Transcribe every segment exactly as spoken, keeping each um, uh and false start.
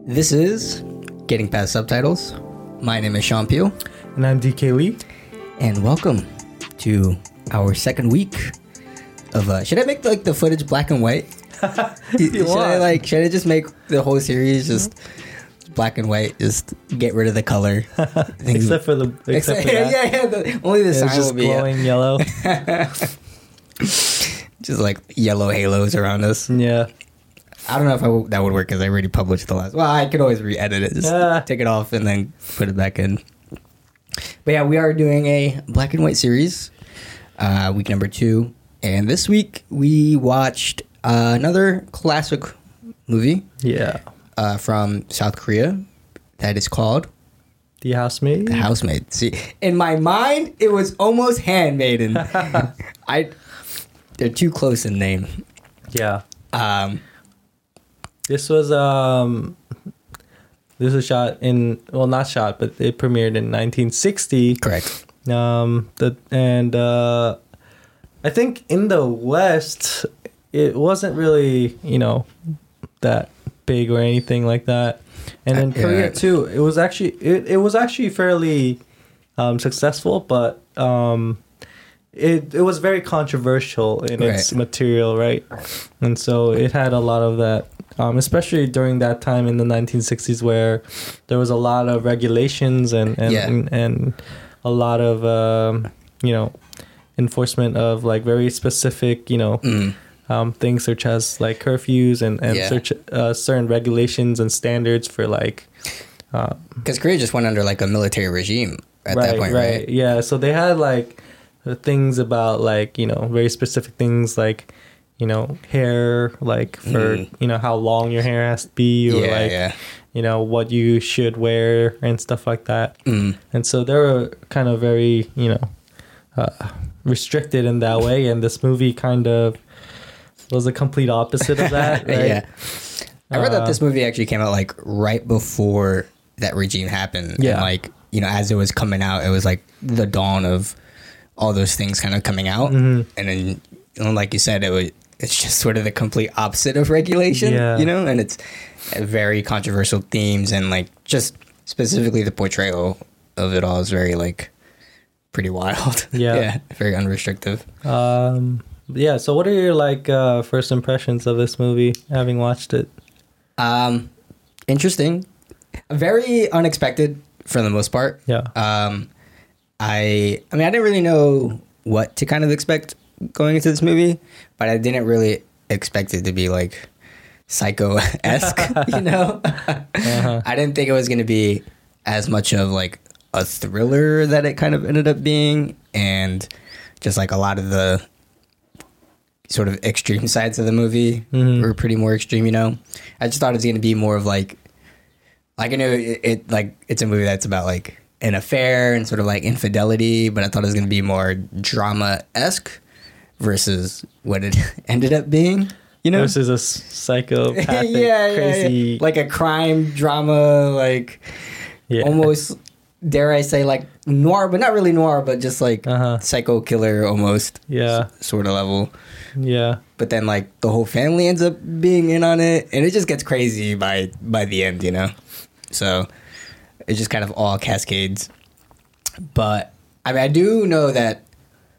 This is Getting Past Subtitles. My name is Sean Peel. And I'm D K Lee. And welcome to our second week of... Uh, should I make like the footage black and white? should want. I like? Should I just make the whole series just black and white? Just get rid of the color. except for the... Except Except, for that. yeah, yeah. The, only the It's sign just will be... uh, glowing yellow. just like yellow halos around us. Yeah. I don't know if I w- that would work because I already published the last. Well, I could always re-edit it, just Ah. take it off and then put it back in. But yeah, we are doing a black and white series, uh, week number two, and this week we watched uh, another classic movie Yeah. uh, from South Korea that is called The Housemaid. The Housemaid. See, in my mind, it was almost Handmaiden. I, they're too close in name. Yeah. Um, This was um this was shot in well not shot, but it premiered in nineteen sixty. correct. Um the and uh I think in the West it wasn't really, you know, that big or anything like that. And in Uh, Korea yeah. too, it was actually it, it was actually fairly um successful, but um It it was very controversial in its Right. material, right? And so it had a lot of that, um, especially during that time in the nineteen sixties where there was a lot of regulations and and, Yeah. and, and a lot of, um, you know, enforcement of like very specific, you know, Mm. um, things such as like curfews and, and Yeah. such, uh, certain regulations and standards for like... Uh, Because Korea just went under like a military regime at that point, right? Yeah, so they had like the things about like, you know, very specific things like, you know, hair, like for, Mm. you know, how long your hair has to be or Yeah, like, yeah. you know, what you should wear and stuff like that. Mm. And so they were kind of very, you know, uh, restricted in that way. And this movie kind of was the complete opposite of that. Right? Yeah. I read that Uh, this movie actually came out like right before that regime happened. Yeah. And like, you know, as it was coming out, it was like the dawn of all those things kind of coming out. Mhm. And then, you know, like you said, it was, it's just sort of the complete opposite of regulation, Yeah. you know, and it's very controversial themes and like just specifically the portrayal of it all is very like pretty wild. Yeah. yeah. Very unrestrictive. Um, yeah. So what are your like uh, first impressions of this movie, having watched it? Um, interesting. Very unexpected for the most part. Yeah. Um, I I mean, I didn't really know what to kind of expect going into this movie, but I didn't really expect it to be like psycho-esque, you know? Uh-huh. I didn't think it was going to be as much of like a thriller that it kind of ended up being, and just like a lot of the sort of extreme sides of the movie Mhm. were pretty more extreme, you know? I just thought it was going to be more of like, like I know it, it like it's a movie that's about like an affair and sort of like infidelity, but I thought it was going to be more drama-esque versus what it ended up being, you know? Versus a s- psychopathic, yeah, yeah, crazy... yeah. Like a crime drama, like Yeah. almost, dare I say, like noir, but not really noir, but just like Uh-huh. psycho killer almost Yeah. s- sort of level. Yeah. But then like the whole family ends up being in on it, and it just gets crazy by by the end, you know? So it just kind of all cascades. But I mean, I do know that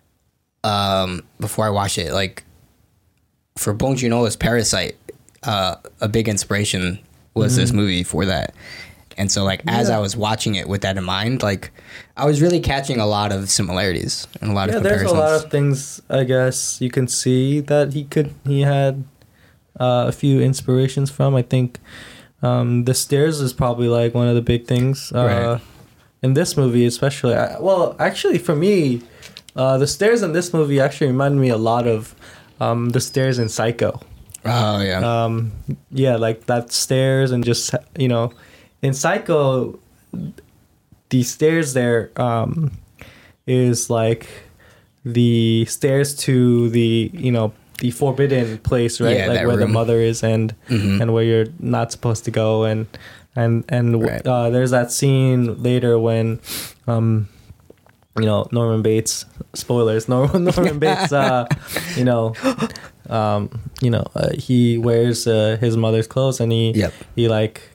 um, before I watched it, like for Bong Joon-ho's Parasite, uh, a big inspiration was this movie for that. And so like as Yeah. I was watching it with that in mind, like I was really catching a lot of similarities and a lot Yeah, of there's comparisons. a lot of things, I guess, you can see that he could, he had uh, a few inspirations from. I think um, the stairs is probably like one of the big things uh, Right. in this movie, especially. I, well, actually, for me, uh, the stairs in this movie actually reminded me a lot of um, the stairs in Psycho. Oh yeah. Um, yeah, like that stairs and just, you know, in Psycho, the stairs there um, is like the stairs to the, you know, the forbidden place, right? Yeah, like that where the room. mother is and Mhm. and where you're not supposed to go. And and and Right. uh, there's that scene later when, um, you know, Norman Bates. Spoilers. Norman Norman Bates. Uh, you know, um, you know, uh, he wears uh, his mother's clothes and he Yep. he like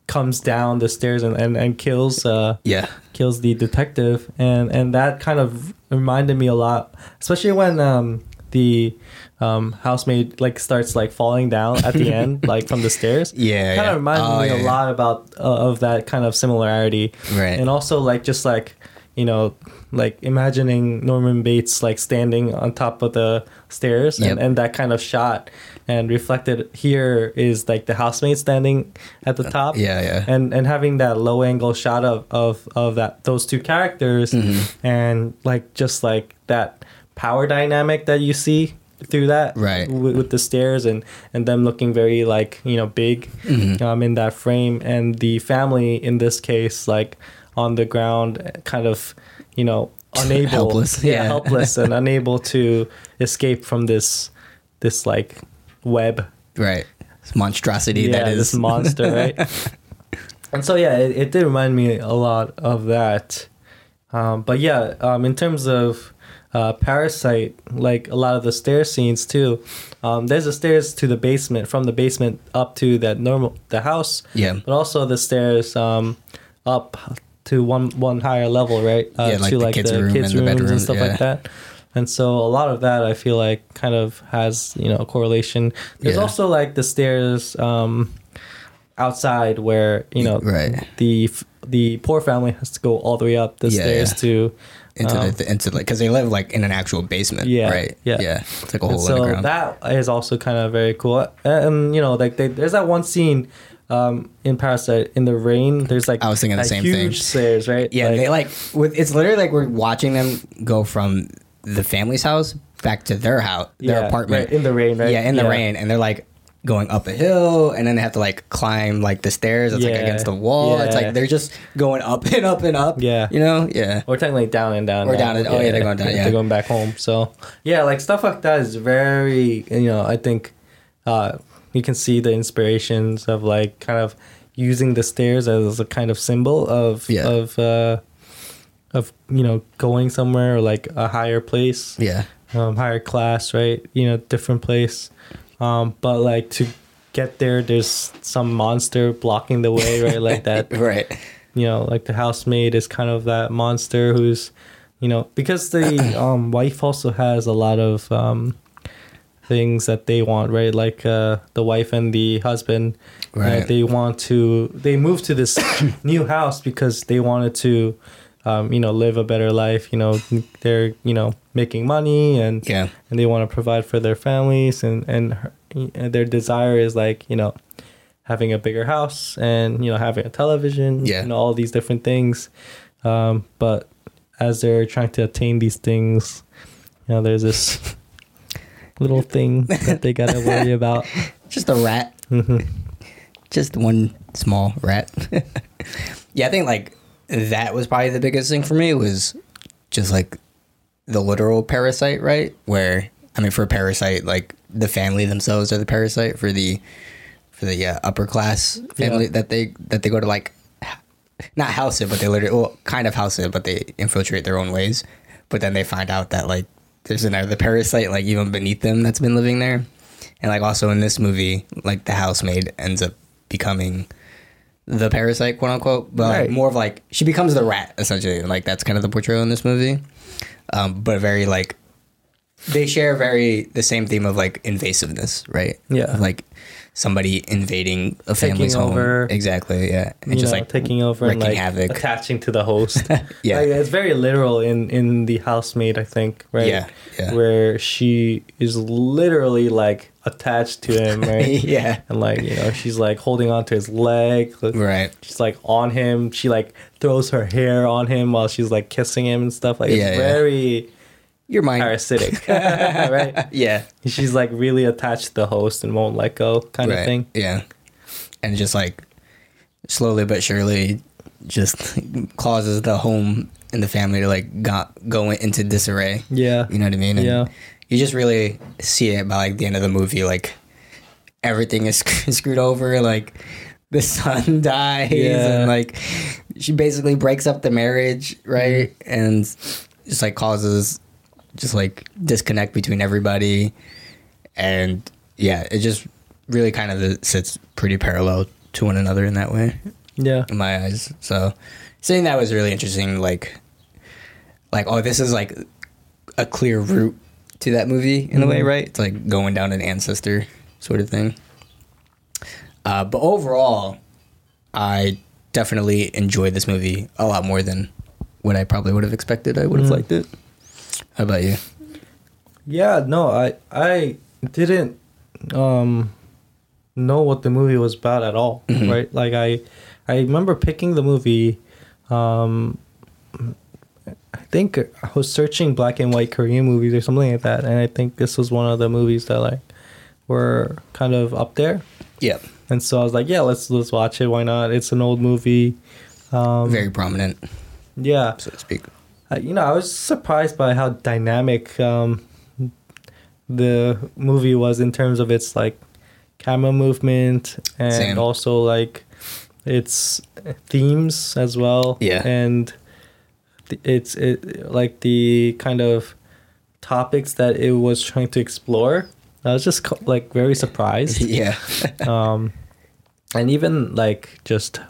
comes down the stairs and and, and kills uh Yeah. kills the detective, and and that kind of reminded me a lot, especially when um the um housemaid like starts like falling down at the end, like from the stairs. Yeah, kind yeah. of reminded Oh, me yeah, a yeah. lot about uh, of that kind of similarity. Right. And also like just like, you know, like imagining Norman Bates like standing on top of the stairs, Yep. and, and that kind of shot, and reflected here is like the housemaid standing at the top. Yeah, yeah. And and having that low angle shot of of of that those two characters, Mm-hmm. and like just like that power dynamic that you see through that, Right. with, with the stairs, and and them looking very like, you know, big Mm-hmm. um in that frame, and the family in this case like on the ground, kind of, you know, unable, Helpless, yeah, yeah. helpless and unable to escape from this this like web, Right. This monstrosity yeah, that is. this monster, right? And so yeah, it, it did remind me a lot of that. Um, but yeah, um, in terms of uh, Parasite, like a lot of the stair scenes too. Um, there's the stairs to the basement, from the basement up to that normal the house. Yeah. But also the stairs um, up to one one higher level, right? Uh, Yeah, like to the like kids' the room kids' and the rooms bedroom, and stuff yeah. like that. And so a lot of that I feel like kind of has, you know, a correlation. There's Yeah. also like the stairs um, outside where, you know, Right. the the poor family has to go all the way up the Yeah, stairs yeah. to into um, the into like because they live like in an actual basement. Yeah, Right. yeah. Yeah. It's like a and whole so underground. that is also kind of very cool. And you know, like they, there's that one scene um, in Parasite in the rain. There's like I was thinking the that same huge thing. stairs, right? Yeah, like, they like with it's literally like we're watching them go from the family's house back to their house, their yeah, apartment right, in the rain, right? Yeah, in the rain, and they're like going up a hill, and then they have to like climb like the stairs. It's like Yeah, against the wall. It's yeah. like they're just going up and up and up. Yeah. you know. Yeah, Or technically down and down. Or now. down and- oh, yeah, they're going down, yeah. They're going back home. So yeah, like stuff like that is very, you know, I think uh, you can see the inspirations of like kind of using the stairs as a kind of symbol of Yeah. of uh, of you know, going somewhere or like a higher place, yeah, um, higher class, right? You know, different place. Um, but like to get there, there's some monster blocking the way, right? Like that. right. You know, like the housemaid is kind of that monster who's, you know, because the um, wife also has a lot of um, things that they want, right? Like uh, the wife and the husband, uh, Right. they want to, they moved to this new house because they wanted to, um, you know, live a better life. You know, they're, you know, making money and Yeah, and they want to provide for their families, and and, her, and their desire is like, you know, having a bigger house and, you know, having a television, Yeah. you know, all these different things. Um, but as they're trying to attain these things, you know, there's this little thing that they gotta worry about. just a rat. Mhm. Just one small rat. Yeah, I think like that was probably the biggest thing for me was just like the literal parasite, right? Where I mean, for a parasite, like the family themselves are the parasite for the for the uh, upper class family Yeah. that they that they go to like not house it, but they literally well kind of house it, but they infiltrate their own ways. But then they find out that like there's another parasite like even beneath them that's been living there, and like also in this movie, like the housemaid ends up becoming the parasite, quote unquote, but like, Right. more of like she becomes the rat essentially. Like that's kind of the portrayal in this movie, um, but very like they share very the same theme of like invasiveness, right? Yeah. Of, like somebody invading a Taking family's home, over. exactly, yeah, and You just know, like taking over and wreaking like havoc. attaching to the host. Yeah. Like, it's very literal in in the housemaid, I think, right? Yeah, yeah. Where she is literally like attached to him, right? Yeah, And like, you know, she's like holding onto his leg. right. She's like on him. She like throws her hair on him while she's like kissing him and stuff. Like, Yeah, it's yeah. very Your mind, parasitic, right? yeah, She's like really attached to the host and won't let go, kind right. of thing. Yeah, and just like slowly but surely, just causes the home and the family to like go, go into disarray. Yeah. You know what I mean? And Yeah. you just really see it by like the end of the movie. Like everything is screwed over. Like the son dies, Yeah. and like she basically breaks up the marriage, right? And just like causes just like disconnect between everybody. And yeah, it just really kind of sits pretty parallel to one another in that way. Yeah. in my eyes. So saying that was really interesting. Like, like oh, this is like a clear route to that movie in mm-hmm. a way, right? It's like going down an ancestor sort of thing. Uh, but overall, I definitely enjoyed this movie a lot more than what I probably would have expected. I would have mm. liked it. How about you? Yeah, no, I I didn't um, know what the movie was about at all, mm-hmm. right? Like I I remember picking the movie. Um, I think I was searching black and white Korean movies or something like that, and I think this was one of the movies that like were kind of up there. Yeah. And so I was like, yeah, let's let's watch it. Why not? It's an old movie. Um, Very prominent. Yeah. So to speak. I, you know, I was surprised by how dynamic um, the movie was in terms of its like camera movement and Same. also like its themes as well. Yeah. And it's it like the kind of topics that it was trying to explore. I was just like very surprised. Yeah. um, and even like just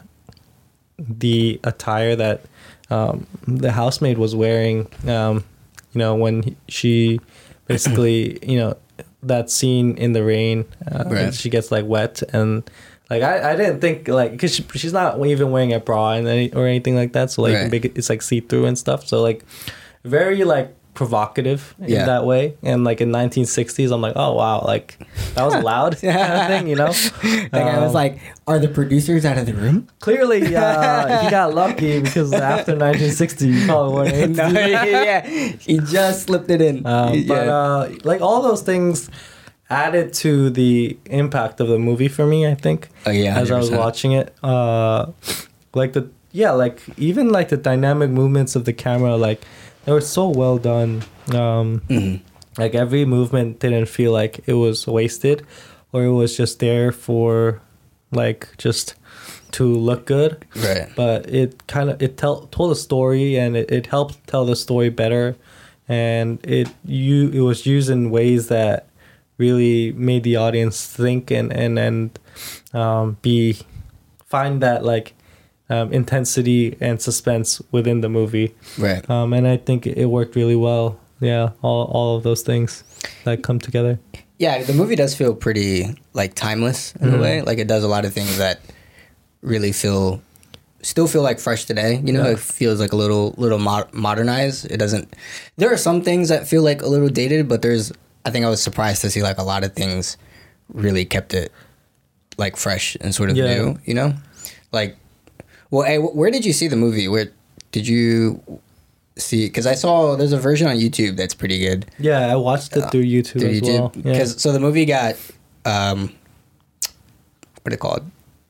the attire that um, the housemaid was wearing, um, you know, when she basically, you know, that scene in the rain, uh, right. she gets like wet and like I, I didn't think like because she, she's not even wearing a bra and any, or anything like that, so like right. it's like see through and stuff. So like very like provocative in yeah. that way, and like in nineteen sixties I'm like, oh wow, like that was allowed kind of thing, you know. Like um, I was like, are the producers out of the room? Clearly uh he got lucky because after nineteen sixty he probably wasn't no, yeah he just slipped it in. um, yeah. But uh like all those things added to the impact of the movie for me, I think. Oh yeah, one hundred percent. As I was watching it, uh like the yeah like even like the dynamic movements of the camera, like they were so well done. Um, mm-hmm. Like every movement didn't feel like it was wasted, or it was just there for, like, just to look good. Right. But it kind of it tell, told a story, and it, it helped tell the story better, and it you it was used in ways that really made the audience think and and and um, be find that like. Um, intensity and suspense within the movie, right? Um, and I think it worked really well. Yeah, all all of those things that come together. Yeah, the movie does feel pretty like timeless in mm-hmm. a way. Like it does a lot of things that really feel, still feel like fresh today. You know, yeah. It feels like a little little mod- modernized. It doesn't. There are some things that feel like a little dated, but there's. I think I was surprised to see like a lot of things really kept it like fresh and sort of yeah. new. You know, like. Well, hey, where did you see the movie? Where did you see? Because I saw there's a version on YouTube that's pretty good. Yeah, I watched it through YouTube uh, through as YouTube. well. Because yeah. so the movie got, um, what are they called?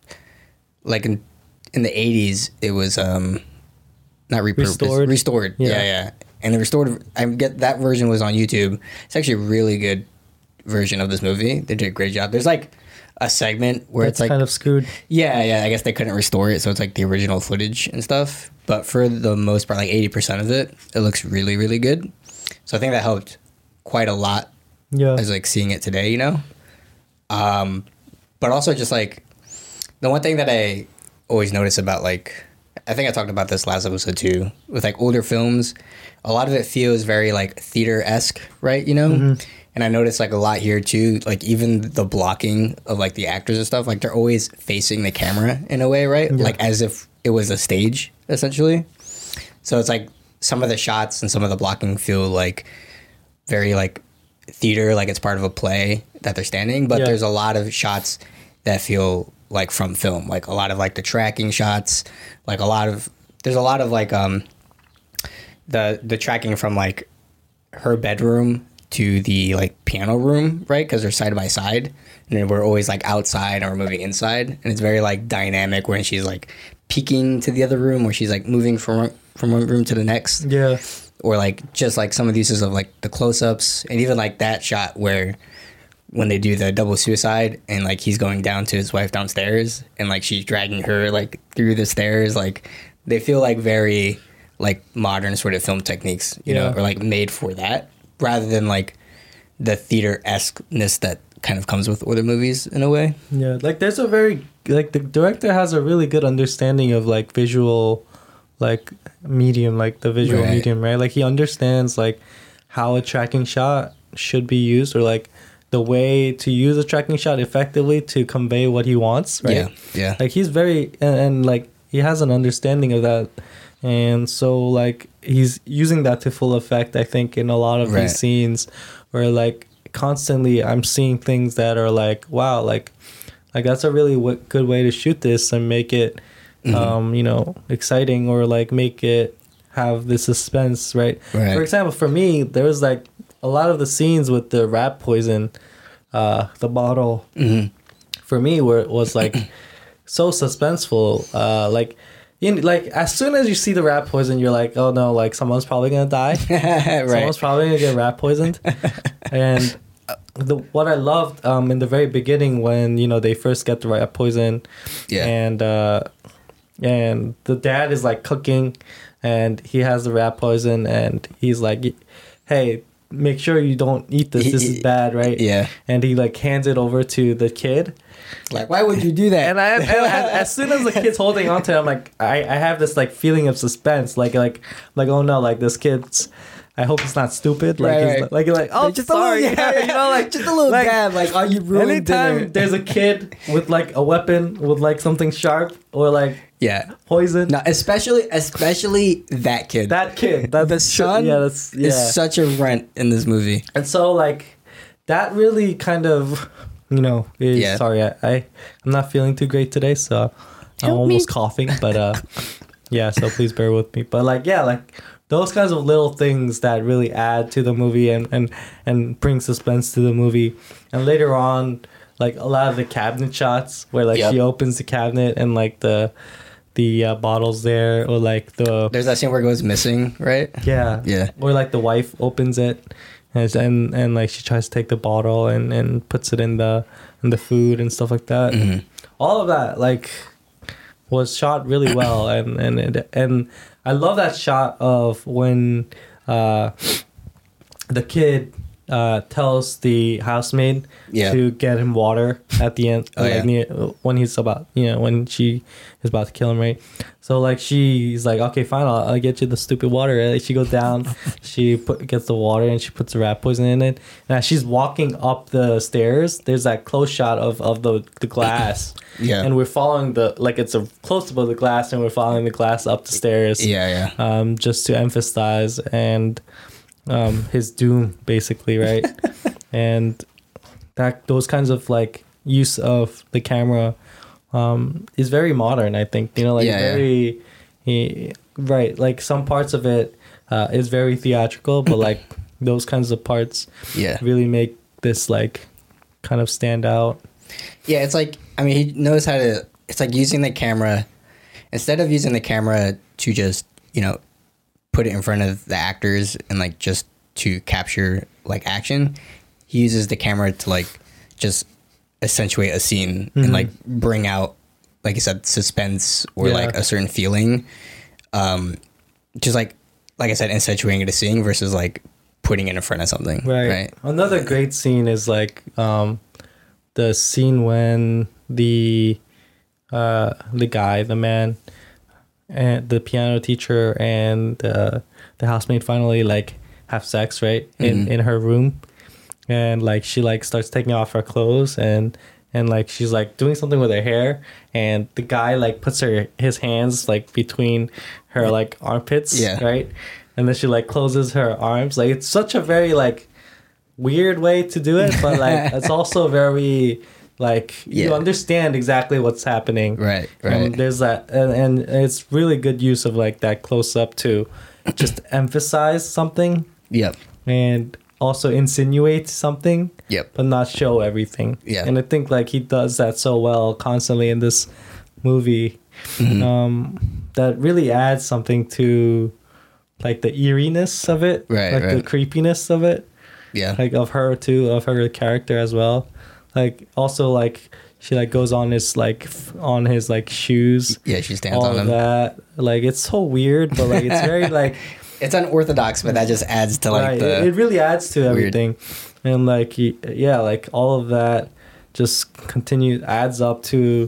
Like in in the eighties, it was um, not repurposed, restored. Restored. Yeah. yeah, yeah. And the restored, I get that version was on YouTube. It's actually a really good version of this movie. They did a great job. There's like. A segment where it's, it's like kind of screwed. Yeah, yeah. I guess they couldn't restore it, so it's like the original footage and stuff. But for the most part, like eighty percent of it, it looks really, really good. So I think that helped quite a lot. Yeah, as like seeing it today, you know. Um, but also just like the one thing that I always notice about like I think I talked about this last episode too with like older films, a lot of it feels very like theater-esque, right? You know. Mm-hmm. And I noticed like a lot here too, like even the blocking of like the actors and stuff, like they're always facing the camera in a way, right? Yeah. Like as if it was a stage, essentially. So it's like some of the shots and some of the blocking feel like very like theater, like it's part of a play that they're standing. But yeah. there's a lot of shots that feel like from film, like a lot of like the tracking shots, like a lot of, there's a lot of like um the the tracking from like her bedroom to the like piano room, right? Because they're side by side, and then we're always like outside or moving inside, and it's very like dynamic when she's like peeking to the other room, or she's like moving from from one room to the next. Yeah. Or like just like some of the uses of like the close-ups, and even like that shot where when they do the double suicide and like he's going down to his wife downstairs and like she's dragging her like through the stairs, like they feel like very like modern sort of film techniques, you yeah. know, or like made for that. Rather than like the theater-esque-ness that kind of comes with older movies in a way. Yeah, like there's a very like the director has a really good understanding of like visual, like medium, like the visual Right. medium, right? Like he understands like how a tracking shot should be used, or like the way to use a tracking shot effectively to convey what he wants, right? Yeah, yeah. Like he's very and, and like he has an understanding of that, and so like he's using that to full effect. I think in a lot of Right. these scenes, where like constantly I'm seeing things that are like, wow, like like that's a really w- good way to shoot this and make it, Mm-hmm. um, you know, exciting, or like make it have the suspense, right? Right. For example, for me, there was like a lot of the scenes with the rat poison, uh, the bottle. Mhm. For me, where it was like so suspenseful, uh, like. In, like as soon as you see the rat poison, you're like, oh no, like someone's probably gonna die. Right. Someone's probably gonna get rat poisoned. And uh, the what I loved um in the very beginning, when you know they first get the rat poison, Yeah. and uh, and the dad is like cooking, and he has the rat poison, and he's like, hey, make sure you don't eat this. This is bad, right? Yeah. And he like hands it over to the kid. Like, why would you do that? And I, and as, as soon as the kid's holding on to it, I'm like, I, I have this like feeling of suspense, like like like oh no, like this kid's. I hope he's not stupid. Like Right, he's right. like you're like, oh, just sorry, a little, yeah, you know, like just a little like, dab. Like, are you ruined Anytime dinner? there's a kid with like a weapon with like something sharp or like Yeah. poison, No, especially especially that kid. that kid, that the son yeah, that's yeah. is such a runt in this movie. And so like that really kind of, you know, is, Yeah. sorry, I, I I'm not feeling too great today, so I'm Help almost me. coughing, but uh yeah, so please bear with me. But like yeah, like those kinds of little things that really add to the movie and and and bring suspense to the movie. And later on, like a lot of the cabinet shots where like Yep. she opens the cabinet and like the the uh, bottles there, or like the There's that scene where it goes missing, right? yeah. Yeah. Or like the wife opens it and and, and like she tries to take the bottle and, and puts it in the in the food and stuff like that. Mhm. All of that like was shot really well, and and it, and I love that shot of when uh the kid uh tells the housemaid Yeah. to get him water at the end, Oh, like yeah. near, when he's about, you know, when she is about to kill him, right? So like she's like, okay, fine, I'll, I'll get you the stupid water. And she goes down, she put gets the water, and she puts the rat poison in it. And as she's walking up the stairs, there's that close shot of of the the glass. Yeah. And we're following the, like it's a close up of the glass, and we're following the glass up the stairs. Yeah, yeah. Um, just to emphasize and um his doom, basically, right? And that those kinds of like use of the camera um is very modern, I think. You know, like Yeah, yeah. very he, right, like some parts of it uh is very theatrical, but like those kinds of parts Yeah. really make this like kind of stand out. Yeah, it's like, I mean, he knows how to, it's like using the camera, instead of using the camera to just, you know, put it in front of the actors and like just to capture like action, he uses the camera to like just accentuate a scene Mhm. and like bring out, like you said, suspense or Yeah. like a certain feeling. Um, just like, like I said, accentuating a scene versus like putting it in front of something. Right. Right. Another great scene is like um the scene when the uh the guy, the man, and the piano teacher and uh, the housemaid finally like have sex, right? In Mhm. in her room. And like she like starts taking off her clothes, and and like she's like doing something with her hair, and the guy like puts her his hands like between her like armpits, Yeah. right? And then she like closes her arms. Like it's such a very like weird way to do it, but like it's also very like you Yeah. understand exactly what's happening. Right. Right. And there's that, and, and it's really good use of like that close up to just emphasize something Yep. and also insinuate something, Yep. but not show everything. Yeah. And I think like he does that so well constantly in this movie. Mhm. Um, that really adds something to like the eeriness of it, Right, like the right. creepiness of it, Yeah. like of her too, of her character as well. Like also like she like goes on his like f- on his like shoes, Yeah, she stands all on of them. that. Like it's so weird, but like it's very like It's unorthodox, but that just adds to like right, the it, it really adds to weird. everything. And like he, yeah, like all of that just continues adds up to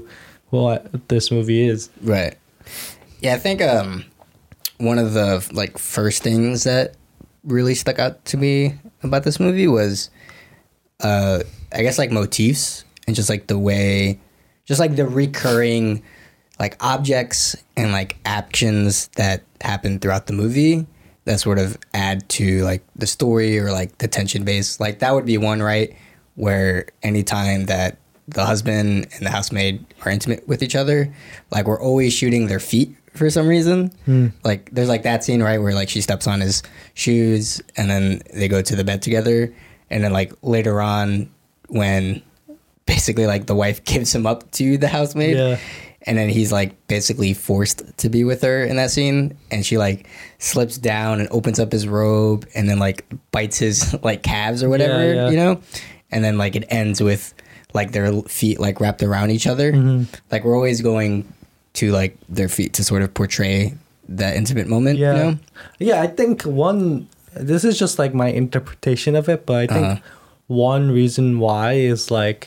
what this movie is. Right. Yeah, I think um, one of the like first things that really stuck out to me about this movie was, uh, I guess like motifs and just like the way, just like the recurring like objects and like actions that happen throughout the movie that sort of add to like the story or like the tension base. Like that would be one, right? Where anytime that the husband and the housemaid are intimate with each other, like we're always shooting their feet for some reason. Mm. Like there's like that scene, right, where like she steps on his shoes and then they go to the bed together, and then like later on when basically like the wife gives him up to the housemaid, yeah. and then he's like basically forced to be with her in that scene, and she like slips down and opens up his robe and then like bites his like calves or whatever, yeah, yeah. you know, and then like it ends with like their feet like wrapped around each other. Mm-hmm. Like we're always going to like their feet to sort of portray that intimate moment. Yeah, you know? Yeah. I think one. This is just like my interpretation of it, but I think uh-huh. one reason why is like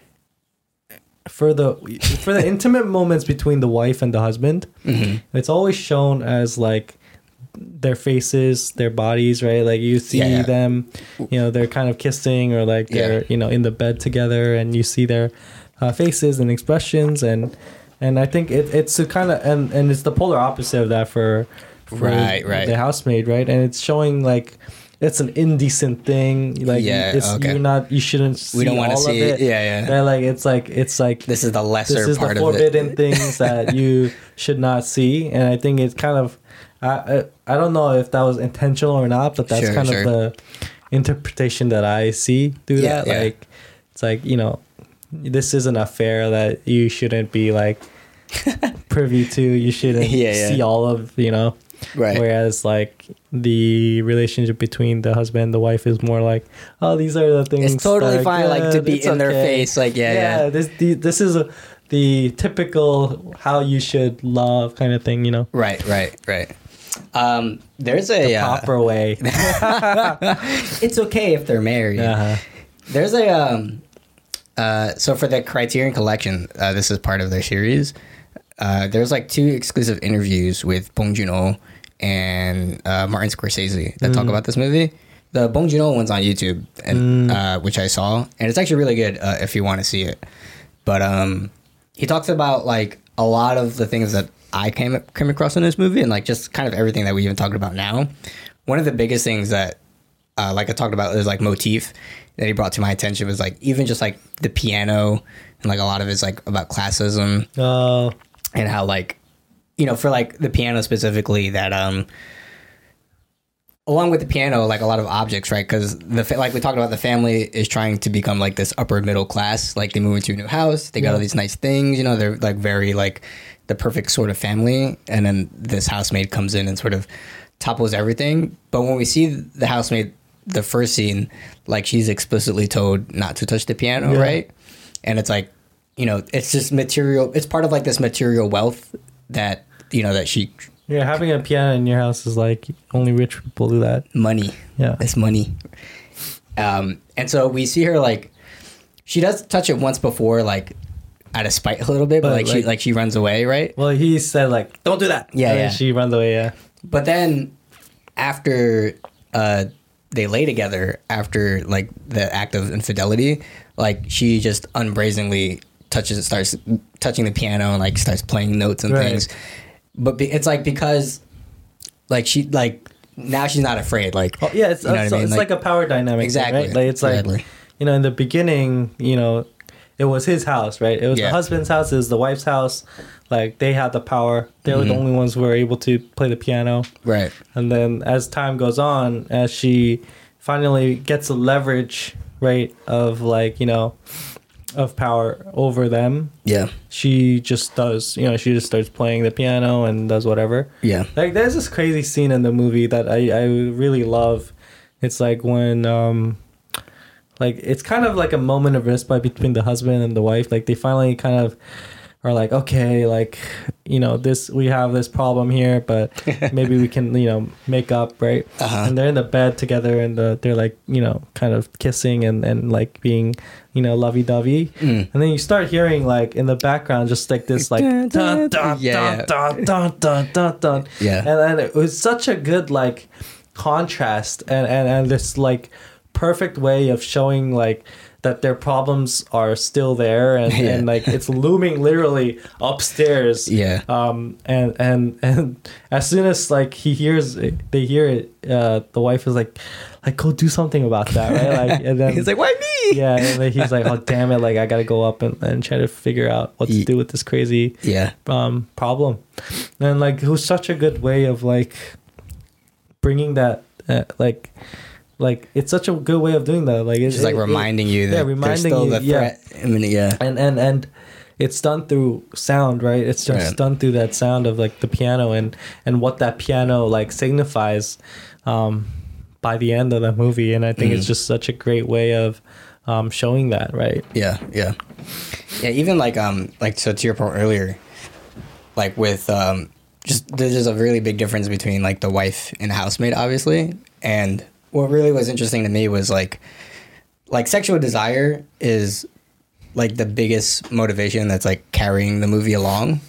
for the for the intimate moments between the wife and the husband, mm-hmm. it's always shown as like their faces, their bodies, right? Like you see yeah, yeah. them, you know, they're kind of kissing or like they're, yeah. you know, in the bed together, and you see their uh, faces and expressions, and and I think it, it's a kind of and, and it's the polar opposite of that for, for right, right. the housemaid, right? And it's showing like it's an indecent thing, like yeah, it's, okay. you're not, you shouldn't see we don't want to see it. it. Yeah, yeah. Right? Like it's like it's like this is the lesser this is part the of it. forbidden things that you should not see, and I think it's kind of. I, I I don't know if that was intentional or not, but that's sure, kind sure. of the interpretation that I see through yeah, that. Yeah. Like, it's like, you know, this is an affair that you shouldn't be like privy to. You shouldn't yeah, yeah. see all of, you know. Right. Whereas like the relationship between the husband and the wife is more like, oh, these are the things. It's totally like, fine, yeah, like to be in okay. their face, like yeah, yeah. yeah. This the, this is a, the typical how you should love kind of thing, you know. Right, right, right. Um, there's a the proper uh, way. It's okay if they're married. Uh-huh. There's a um, uh, so for the Criterion Collection, uh, this is part of their series. Uh, there's like two exclusive interviews with Bong Joon-ho and uh, Martin Scorsese that mm. talk about this movie. The Bong Joon-ho one's on YouTube, and mm. uh, which I saw, and it's actually really good uh, if you want to see it. But um, he talks about like a lot of the things that I came came across in this movie, and like just kind of everything that we even talked about now. One of the biggest things that, uh, like I talked about, is like motif that he brought to my attention was like even just like the piano, and like a lot of it's like about classism, uh. and how like, you know, for like the piano specifically, that um, along with the piano, like a lot of objects, right? Because the fa- like we talked about, the family is trying to become like this upper middle class. Like they move into a new house, they got yeah. all these nice things, you know, they're like very like the perfect sort of family, and then this housemaid comes in and sort of topples everything. But when we see the housemaid, the first scene, like she's explicitly told not to touch the piano, yeah. right? And it's like, you know, it's just material. It's part of like this material wealth that, you know, that she. Yeah, having a piano in your house is like only rich people do that. Money. Yeah, it's money. Um, and so we see her like, she does touch it once before, like. Out of spite a little bit, but, but like, like she like she runs away, right? Well, he said like, "Don't do that." Yeah, and yeah. She runs away. Yeah. But then, after uh, they lay together, after like the act of infidelity, like she just unbrazenly touches, starts touching the piano and like starts playing notes and right. things. But be, it's like because, like she like now she's not afraid. Like oh, yeah, it's you know so, I mean? it's like, like a power dynamic. Exactly. Thing, right? Like it's like exactly. you know in the beginning, you know. It was his house, right? It was yeah. the husband's house. It was the wife's house. Like, they had the power. They mm-hmm. were the only ones who were able to play the piano. Right. And then as time goes on, as she finally gets the leverage, right, of, like, you know, of power over them. Yeah. She just does, you know, she just starts playing the piano and does whatever. Yeah. Like, there's this crazy scene in the movie that I, I really love. It's like when... um Like, it's kind of like a moment of respite between the husband and the wife. Like, they finally kind of are like, okay, like, you know, this, we have this problem here, but maybe we can, you know, make up, right? Uh-huh. And they're in the bed together, and the, they're like, you know, kind of kissing and, and like being, you know, lovey-dovey. Mm. And then you start hearing like in the background just like this like dun, dun, dun, Yeah. dun, dun, dun, dun, dun. Yeah. And then it was such a good like contrast and, and, and this like perfect way of showing like that their problems are still there, and, Yeah. and like it's looming literally upstairs. Yeah. Um and and and as soon as like he hears it, they hear it, uh the wife is like like go do something about that, right? Like, and then He's like, why me? yeah, and then he's like, oh damn it, like I gotta go up and, and try to figure out what to Ye- do with this crazy Yeah. um problem. And like it was such a good way of like bringing that uh, like like it's such a good way of doing that, like it's Just like reminding you that yeah, there's reminding still you, the yeah. threat. I mean, yeah. and and and it's done through sound, right? It's just Right. done through that sound of like the piano and and what that piano like signifies um by the end of the movie. And I think Mhm. it's just such a great way of um showing that, right? Yeah, yeah, yeah. Even like um, like so to your point earlier, like with um, just there's just a really big difference between like the wife and housemaid, obviously. And what really was interesting to me was like, like sexual desire is like the biggest motivation that's like carrying the movie along,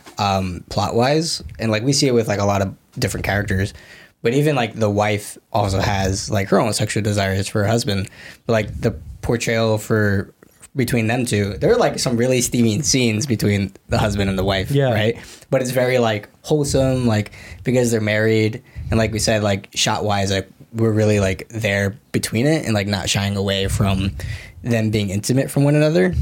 um, plot wise, and like we see it with like a lot of different characters. But even like the wife also has like her own sexual desires for her husband. But like the portrayal for between them two, there are like some really steamy scenes between the husband and the wife, Yeah. right? But it's very like wholesome, like because they're married, and like we said, like shot wise, like we're really like there between it and like not shying away from them being intimate from one another.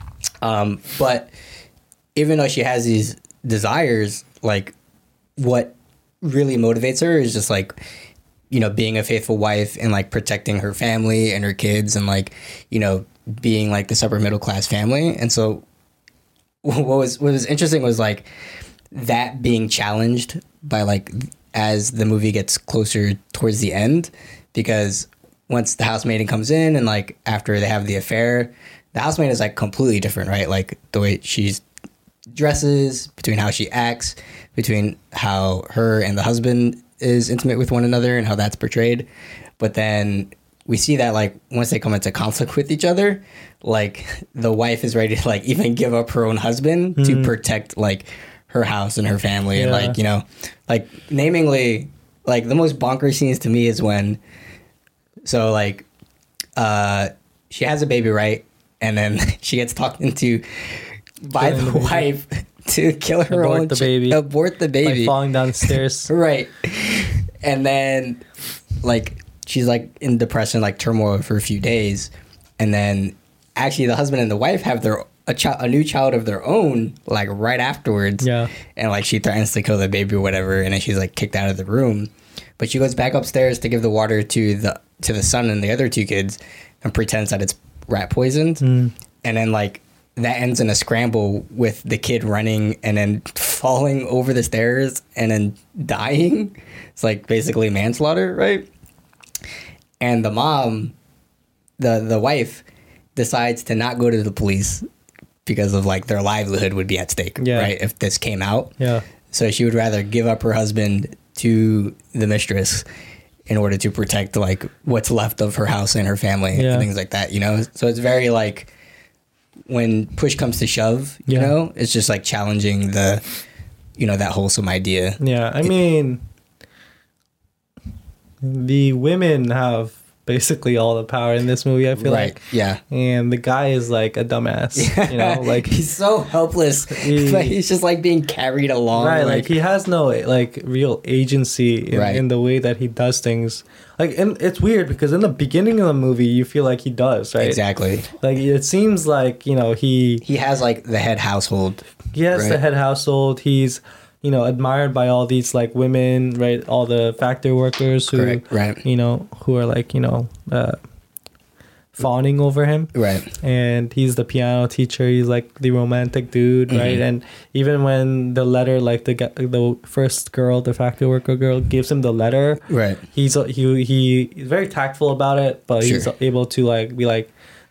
Um, but even though she has these desires, like what really motivates her is just like, you know, being a faithful wife and like protecting her family and her kids and like, you know, being like this upper middle class family. And so what was what was interesting was like that being challenged by like as the movie gets closer towards the end, because once the housemaid comes in and like after they have the affair, the housemaid is like completely different, right? Like the way she's dresses, between how she acts, between how her and the husband is intimate with one another and how that's portrayed. But then we see that like once they come into conflict with each other, like the wife is ready to like even give up her own husband mm. to protect like her house and her family. Yeah. And like, you know, like namingly, like the most bonkers scenes to me is when, so like, uh, she has a baby, right? And then she gets talked into by the, the wife to kill her abort own the baby, ch- abort the baby, by falling down the stairs, right? And then, like, she's like in depression, like turmoil for a few days, and then actually the husband and the wife have their a child, a new child of their own, like right afterwards. Yeah, and like she threatens to kill the baby or whatever, and then she's like kicked out of the room, but she goes back upstairs to give the water to the to the son and the other two kids, and pretends that it's rat poisoned, mm. and then like. That ends in a scramble with the kid running and then falling over the stairs and then dying. It's like basically manslaughter, right? And the mom, the the wife, decides to not go to the police because of like their livelihood would be at stake, yeah. right? If this came out. Yeah. So she would rather give up her husband to the mistress in order to protect like what's left of her house and her family yeah. and things like that, you know? So it's very like, when push comes to shove, you yeah. know, it's just like challenging the, you know, that wholesome idea. Yeah, I mean, the women have basically all the power in this movie, I feel right. like. Yeah. And the guy is like a dumbass, yeah. you know, like he's so helpless, he, but he's just like being carried along. Right, like, like he has no like real agency in, right. in the way that he does things. Like, and it's weird because in the beginning of the movie, you feel like he does, right? Exactly. Like it seems like, you know, he he has like the head household. He has right? the head household. He's, you know, admired by all these like women, right? All the factory workers who, Correct. Right. you know, who are like, you know, uh, fawning over him. Right. And he's the piano teacher. He's like the romantic dude, mm-hmm. right? And even when the letter, like the the first girl, the factory worker girl, gives him the letter, right? He's he he he's very tactful about it, but sure. he's able to like be like,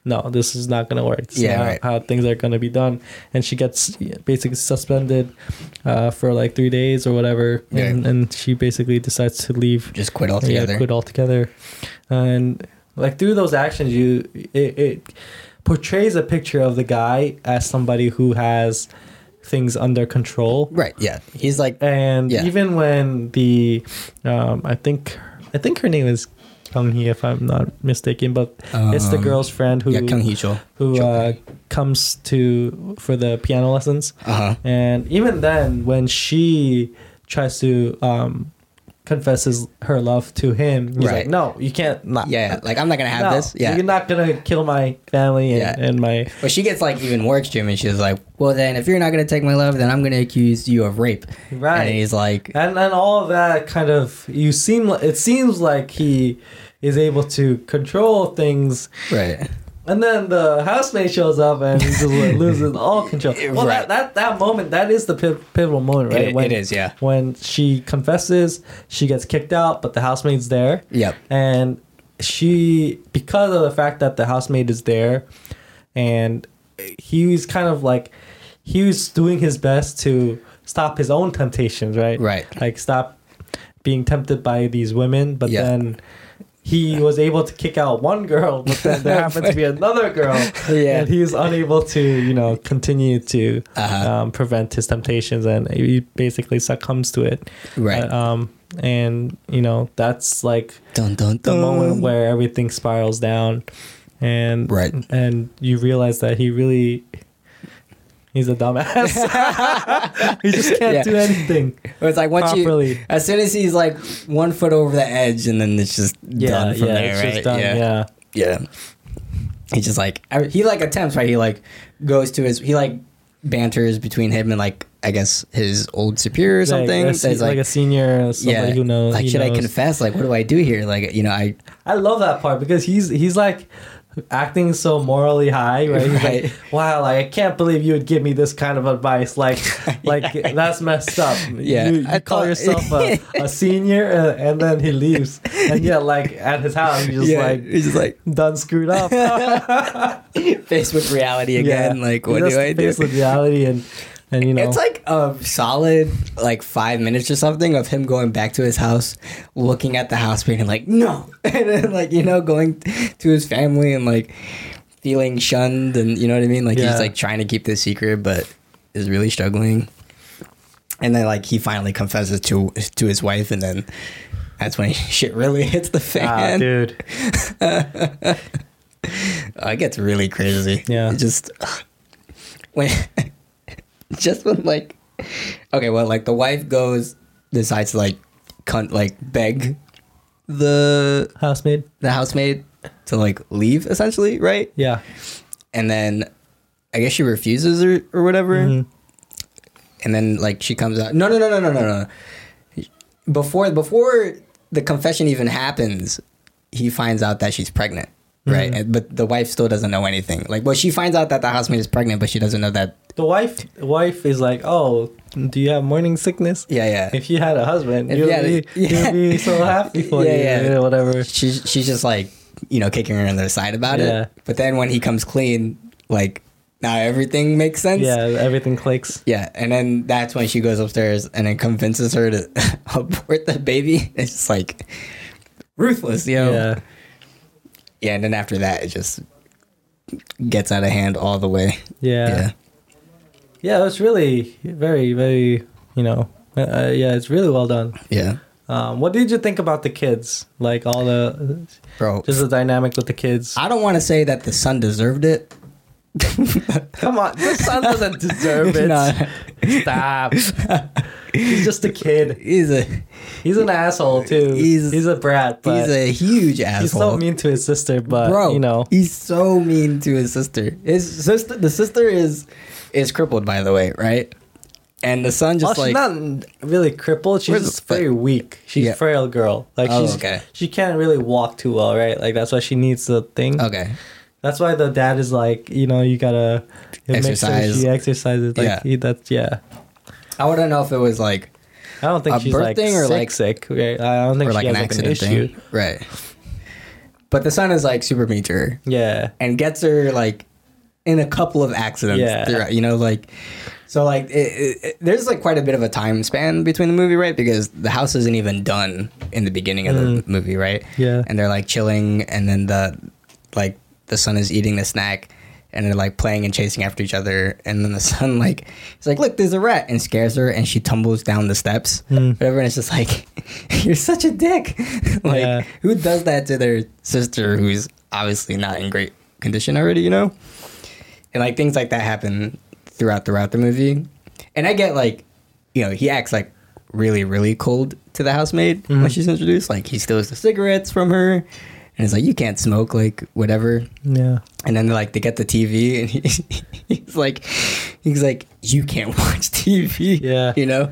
no, this is not going to work. This Yeah, is not right. how things are going to be done. And she gets basically suspended uh, for like three days or whatever. Yeah. And, and she basically decides to leave. Just quit altogether. Yeah, quit altogether. And like through those actions, you it, it portrays a picture of the guy as somebody who has things under control. Right. Yeah. He's like. And Yeah. even when the, um, I think, I think her name is Kung Hee, if I'm not mistaken, but it's the Um, girl's friend who yeah, Kung Hee Cho. who Cho. uh, comes to for the piano lessons. Uh huh. And even then, when she tries to um, confesses her love to him, he's Right. like, "No, you can't." Not, Yeah. Like I'm not gonna have no, this. Yeah. you're not gonna kill my family and, Yeah. and my. But she gets like even more extreme, and she's like, "Well, then if you're not gonna take my love, then I'm gonna accuse you of rape." Right. And he's like, And then all of that kind of you seem li- it seems like he is able to control things, "Right, and then the housemate shows up and he just like, loses all control. Well, Right. that, that that moment, that is the piv- pivotal moment, right? It- when, it is, yeah. When she confesses, she gets kicked out, but the housemate's there. Yep. And she, because of the fact that the housemate is there, and he was kind of like, he was doing his best to stop his own temptations, right? Right. Like stop being tempted by these women, but Yeah. then he was able to kick out one girl, but then there happened to be another girl, Yeah. and he was unable to, you know, continue to Uh-huh. um, prevent his temptations, and he basically succumbs to it. Right. Uh, um, and you know that's like dun dun the dun." moment where everything spirals down, and Right. and you realize that he really. He's a dumbass. He just can't Yeah. do anything. It's like once properly. you, as soon as he's like one foot over the edge, and then it's just Yeah, done from yeah, there, it's right? just done. Yeah. yeah. He's just like I- he like attempts, right? He like goes to his he like banters between him and like I guess his old superior or something. Like, a, So se- he's like, a senior, somebody who knows. Like, he should I knows. confess? Like, what do I do here? Like, you know, I I love that part because he's he's like acting so morally high, right? He's Right. like, wow, like I can't believe you would give me this kind of advice. Like, like that's messed up. Yeah. you, you I call thought- yourself a, a senior, uh, and then he leaves, and yet like at his house, he's just yeah, like he's just like done screwed up. faced with reality again. Like, what do I do? Face with reality, and and you know, It's like a solid like five minutes or something of him going back to his house, looking at the house, being like, no, and then like you know going to his family and like feeling shunned, and you know what I mean. Like Yeah. he's like trying to keep this secret, but is really struggling. And then like he finally confesses to to his wife, and then that's when shit really hits the ah, fan. dude, Oh, it gets really crazy. Yeah. It just when just when like okay, well like the wife goes decides to like cunt like beg the housemaid, the housemaid to like leave essentially, right? yeah, And then I guess she refuses or, or whatever. Mhm. And then like she comes out. No, no, no, no, no, no, no. Before before the confession even happens, he finds out that she's pregnant, right? Mhm. And, but the wife still doesn't know anything. Like, well, she finds out that the housemaid is pregnant, but she doesn't know that. the wife, the wife is like, oh, do you have morning sickness? Yeah, yeah. If you had a husband, If you'll, you had a- be, yeah. you'll be so happy for Yeah, you, yeah. yeah, whatever. She's she's just like you know kicking her on the side about Yeah. it. But then when he comes clean, like now everything makes sense. Yeah, everything clicks. Yeah, and then that's when she goes upstairs and then convinces her to abort the baby. It's just like ruthless, you know? Yeah, Yeah, and then after that, it just gets out of hand all the way. yeah, Yeah. yeah. It was really very, very, you know, uh, yeah, it's really well done. Yeah. Um, what did you think about the kids? Like all the, Bro, just the dynamic with the kids. I don't want to say that the son deserved it. Come on, the son doesn't deserve it. No. Stop. He's just a kid. He's a He's an asshole too. He's- He's, a brat, but he's a huge asshole. he's so mean to his sister. But Bro, you know, he's so mean to his sister. His sister, the sister is is crippled, by the way, right? And the son just well, like she's not really crippled. She's Where's just the- very weak. She's Yeah. a frail girl. Like Oh, she's okay. she can't really walk too well, right? Like that's why she needs the thing. okay. That's why the dad is like, you know, you gotta make sure Exercise. she exercises. Like Yeah. he, that's yeah. I want to know if it was like I don't think A she's birth like thing or sick, like- sick. Right? I don't think or she like has an like an accident issue. thing, right? but the son is like super mean to her Yeah. and gets her like in a couple of accidents. Yeah. throughout, you know, like so like it, it, it, there's like quite a bit of a time span between the movie, right? Because the house isn't even done in the beginning of Mm. the movie, right? Yeah. And they're like chilling, and then the like the son is eating the snack. And they're like playing and chasing after each other, and then the son like he's like, "Look, there's a rat," and scares her, and she tumbles down the steps. Mm. Whatever, and it's just like, "You're such a dick!" Like, Yeah. who does that to their sister, who's obviously not in great condition already, you know? And like things like that happen throughout throughout the movie, and I get like, you know, he acts like really really cold to the housemaid Mm. when she's introduced. Like he steals the cigarettes from her. And it's like, you can't smoke, like, whatever. Yeah. And then, like, they get the T V, and he, he's like, he's like, you can't watch T V. Yeah. You know?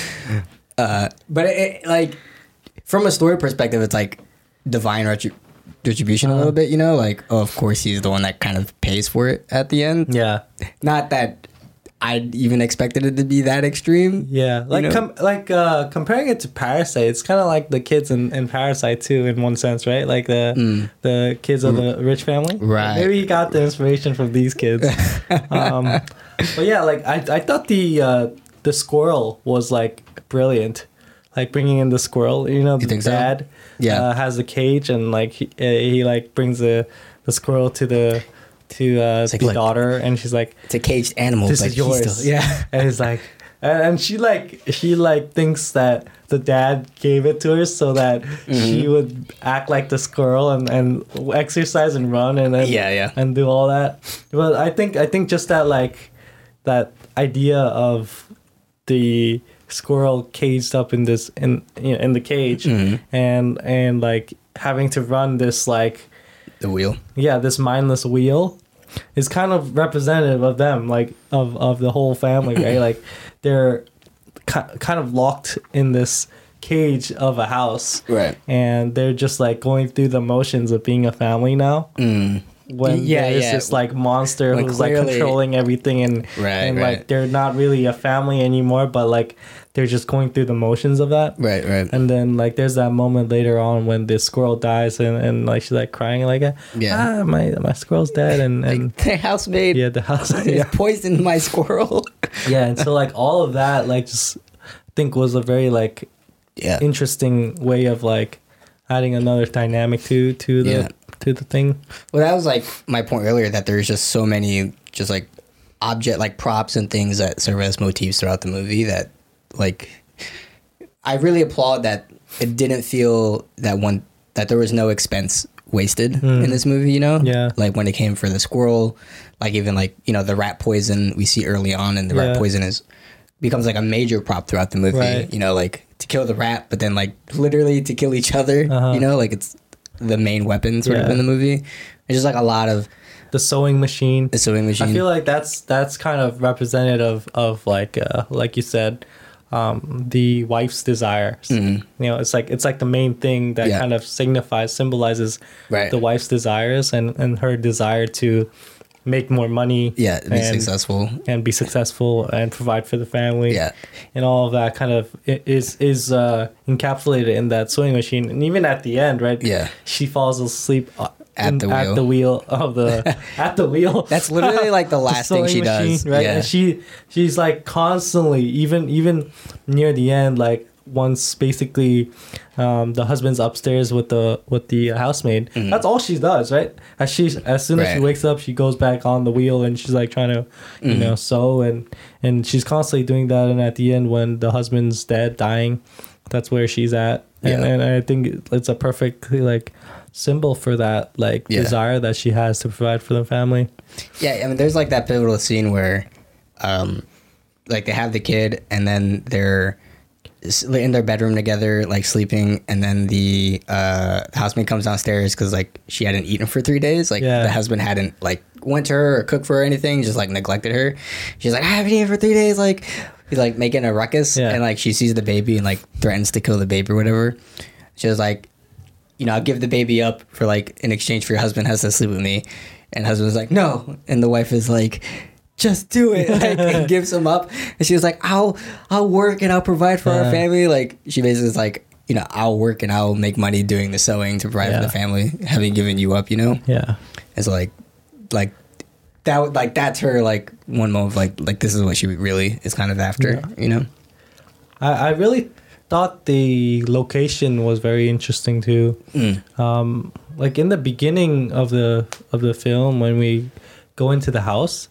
Uh, but, it, it, like, from a story perspective, it's, like, divine retrib- retribution a Uh-huh. little bit, you know? Like, oh, of course, he's the one that kind of pays for it at the end. Yeah. Not that I even expected it to be that extreme. Yeah, like You know? com- like uh, comparing it to Parasite, it's kind of like the kids in, in Parasite too, in one sense, right? Like the Mm. the kids of the rich family, Right. Maybe he got the inspiration from these kids. um, but yeah, like I I thought the uh, the squirrel was like brilliant, like bringing in the squirrel. You know, the think so? dad Yeah. uh, has a cage, and like he, uh, he like brings the the squirrel to the to uh, like, the "Look, daughter, and she's like, It's a caged animal, this but is he's yours. still- yeah. And he's like, and, and she like, she like thinks that the dad gave it to her so that she Mm-hmm. would act like the squirrel and, and exercise and run and, and Yeah, yeah. and do all that. But I think I think just that like that idea of the squirrel caged up in this in you know, in the cage Mhm. and and like having to run this like The wheel. yeah, this mindless wheel is kind of representative of them, like of, of the whole family, right? Like they're ki- kind of locked in this cage of a house, Right. and they're just like going through the motions of being a family now. Mm. When Yeah, there's yeah. this like monster Like, who's like clearly- controlling everything, and Right, and right. like they're not really a family anymore, but like they're just going through the motions of that. Right, right. And then like there's that moment later on when the squirrel dies and, and like she's like crying like Yeah. ah my my squirrel's dead and and Like, the housemaid yeah the house has yeah. poisoned my squirrel. yeah and so like all of that like just I think was a very like Yeah. interesting way of like adding another dynamic to to the Yeah. to the thing. Well, that was like my point earlier, that there's just so many just like object, like props and things that serve as motifs throughout the movie that like I really applaud that it didn't feel that one that there was no expense wasted Mm. in this movie, you know? Yeah. Like when it came for the squirrel, like even like, you know, the rat poison we see early on, and the rat Yeah. poison is becomes like a major prop throughout the movie, Right. you know, like to kill the rat, but then like literally to kill each other, Uh-huh. you know, like it's the main weapon sort of Yeah. in the movie. It's just like a lot of The sewing machine. the sewing machine. I feel like that's that's kind of representative of like uh, like you said, um, the wife's desires. Mhm. You know, it's like it's like the main thing that Yeah. kind of signifies symbolizes Right. the wife's desires and and her desire to make more money. Yeah, be and, successful. and be successful and provide for the family. Yeah. and all of that kind of i- is is uh, encapsulated in that sewing machine. And even at the end, right? Yeah. she falls asleep uh, At in- the wheel. at the wheel of the at the wheel. That's literally like the last thing sewing she does. right? Yeah. And she she's like constantly, even even near the end, like once basically um, the husband's upstairs with the with the housemaid. That's all she does, right? As she as soon as she Mm-hmm. Right. wakes up, she goes back on the wheel and she's like trying to, you Mm-hmm. know, sew and and she's constantly doing that. And at the end, when the husband's dead, dying, that's where she's at. And, Yeah. and I think it's a perfect like symbol for that like Yeah. desire that she has to provide for the family. Yeah, I mean, there's like that pivotal scene where, um, like they have the kid, and then they're s- in their bedroom together, like sleeping, and then the uh, housemaid comes downstairs because like she hadn't eaten for three days. Like Yeah. the husband hadn't like went to her or cooked for her or anything, just like neglected her. She's like, I haven't eaten for three days. Like he's like making a ruckus, Yeah. and like she sees the baby and like threatens to kill the baby or whatever. She was like, you know, I'll give the baby up for like in exchange for your husband has to sleep with me. And husband's like, no. And the wife is like, just do it. Like, and gives him up. And she was like, I'll, I'll work and I'll provide for our Uh. family. Like, she basically is like, you know, I'll work and I'll make money doing the sewing to provide Yeah. for the family, having given you up, you know? Yeah. It's like, like, that would, like, that's her, like, one moment of, like, like, this is what she really is kind of after, Yeah. you know? I, I really thought the location was very interesting too. Mm. Um, like in the beginning of the of the film, when we go into the house,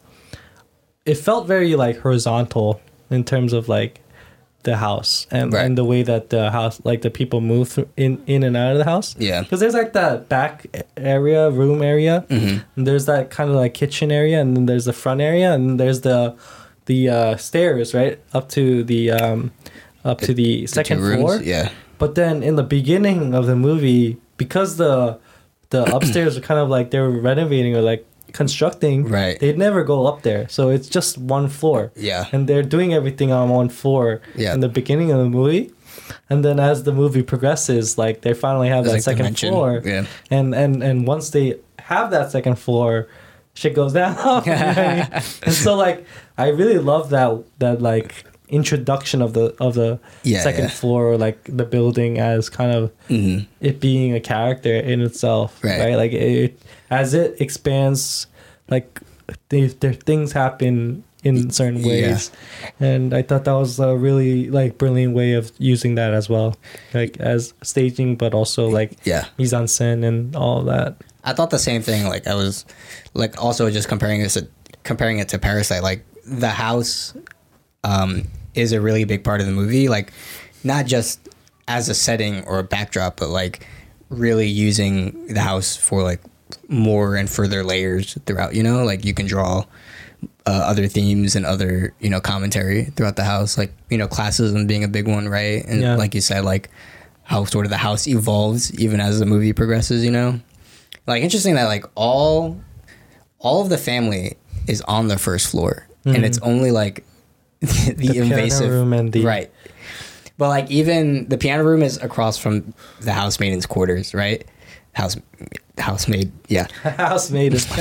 it felt very like horizontal in terms of like the house and, Right. and the way that the house, like the people move through, in in and out of the house. Yeah. Because there's like that back area, room area. Mhm. And there's that kind of like kitchen area, and then there's the front area, and there's the the uh, stairs right up to the um, up to the The second two rooms, floor. Yeah. But then in the beginning of the movie, because the the upstairs are kind of like they were renovating or like constructing, Right. they'd never go up there. So it's just one floor. Yeah. And they're doing everything on one floor Yeah. in the beginning of the movie. And then as the movie progresses, like they finally have There's, that like, second dimension. floor. Yeah. And and and once they have that second floor, shit goes down. You know what I mean? And so like I really love that that like introduction of the of the Yeah, second yeah. floor, like the building as kind of Mhm. it being a character in itself, Right. right? Like it as it expands, like there there things happen in certain Yeah. ways, and I thought that was a really like brilliant way of using that as well, like as staging, but also like Yeah. mise en scène and all of that. I thought the same thing. Like I was, like also just comparing this, to, comparing it to Parasite. Like the house, um, is a really big part of the movie. Like not just as a setting or a backdrop, but like really using the house for like more and further layers throughout. You know, like you can draw uh, other themes and other you know commentary throughout the house. Like you know classism being a big one, right? And Yeah. like you said, like how sort of the house evolves even as the movie progresses. You know. Like interesting that like all all of the family is on the first floor and Mhm. it's only like the, The piano invasive room and the- right. But like even the piano room is across from the housemaid's quarters, right? House housemaid, yeah. Housemaid is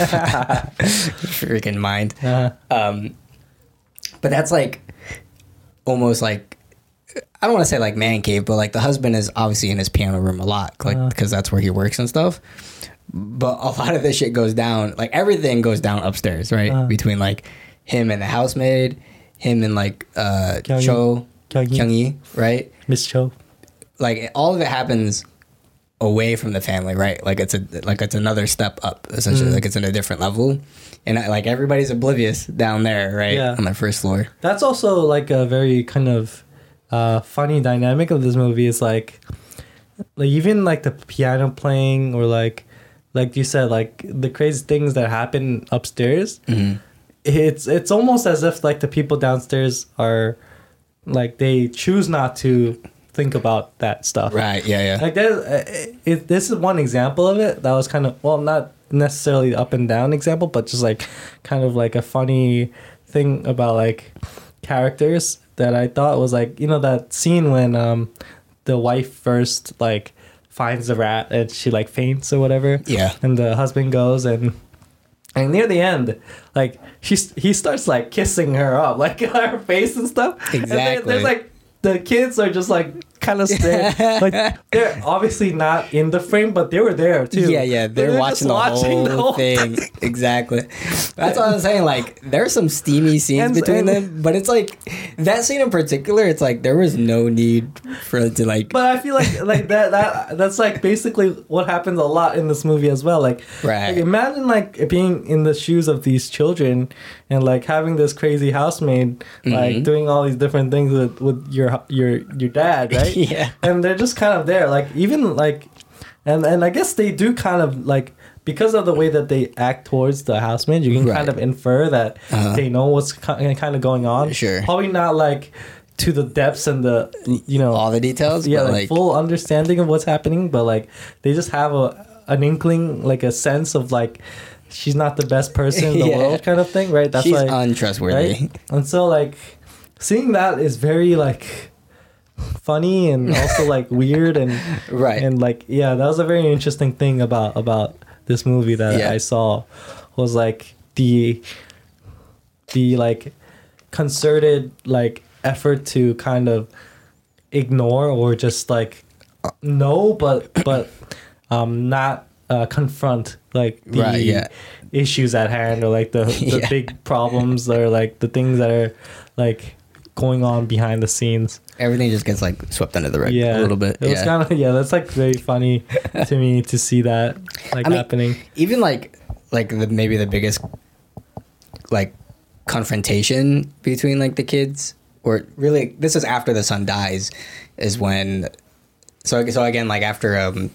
Freaking mind. uh, Um, but that's like almost like I don't want to say like man cave, but like the husband is obviously in his piano room a lot, like Uh. because that's where he works and stuff. But a lot of this shit goes down, like everything goes down upstairs, right? Uh. Between like him and the housemaid, him and like uh Kyung-yi. Cho Kyung-yi. Kyung-yi, right? Miss Cho. Like all of it happens away from the family, right? Like it's a like it's another step up essentially, Mm. like it's in a different level, and uh, like everybody's oblivious down there, right? Yeah. On the first floor. That's also like a very kind of uh, funny dynamic of this movie is like, like even like the piano playing or like, like you said, like the crazy things that happen upstairs. Mm-hmm. It's it's almost as if like the people downstairs are, like they choose not to think about that stuff. Right. Yeah. Yeah. Like there's, uh, it, this is one example of it that was kind of well not necessarily up and down example, but just like kind of like a funny thing about like characters that I thought was like you know that scene when um the wife first like finds the rat and she like faints or whatever. Yeah. And the husband goes and. And near the end, like she's he starts like kissing her up, like her face and stuff. And then Exactly. there's like the kids are just like kind of staring. Like they're obviously not in the frame, but they were there too. Yeah, yeah, they're, They're watching, just the, watching whole the whole thing. Exactly. That's what I'm saying. Like, there's some steamy scenes And- between and- them, but it's like that scene in particular. It's like there was no need for it to like. But I feel like like that that that's like basically what happens a lot in this movie as well. Like, Right. like imagine like being in the shoes of these children and like having this crazy housemaid like Mhm. doing all these different things with with your your your dad, right? Yeah. And they're just kind of there, like even like, and and I guess they do kind of like. Because of the way that they act towards the housemaid, you can Right. kind of infer that Uh-huh. they know what's ki- kind of going on. Sure. Probably not like to the depths and the you know all the details. yeah, but like, like, full understanding of what's happening, but like they just have a an inkling, like a sense of like she's not the best person in the Yeah. world, kind of thing, right? That's she's like untrustworthy. right, and so like seeing that is very like funny and also like weird and Right. and like yeah, that was a very interesting thing about about this movie that Yeah. I saw was like the the like concerted like effort to kind of ignore or just like no, but but um, not uh, confront like the Right, yeah. issues at hand, or like the the Yeah. big problems, or like the things that are like going on behind the scenes. Everything just gets like swept under the rug Yeah, a little bit. It was yeah. kind of yeah. That's like very funny to me to see that like I mean, happening. Even like like the maybe the biggest like confrontation between like the kids, or really this is after the son dies, is when so so again like after um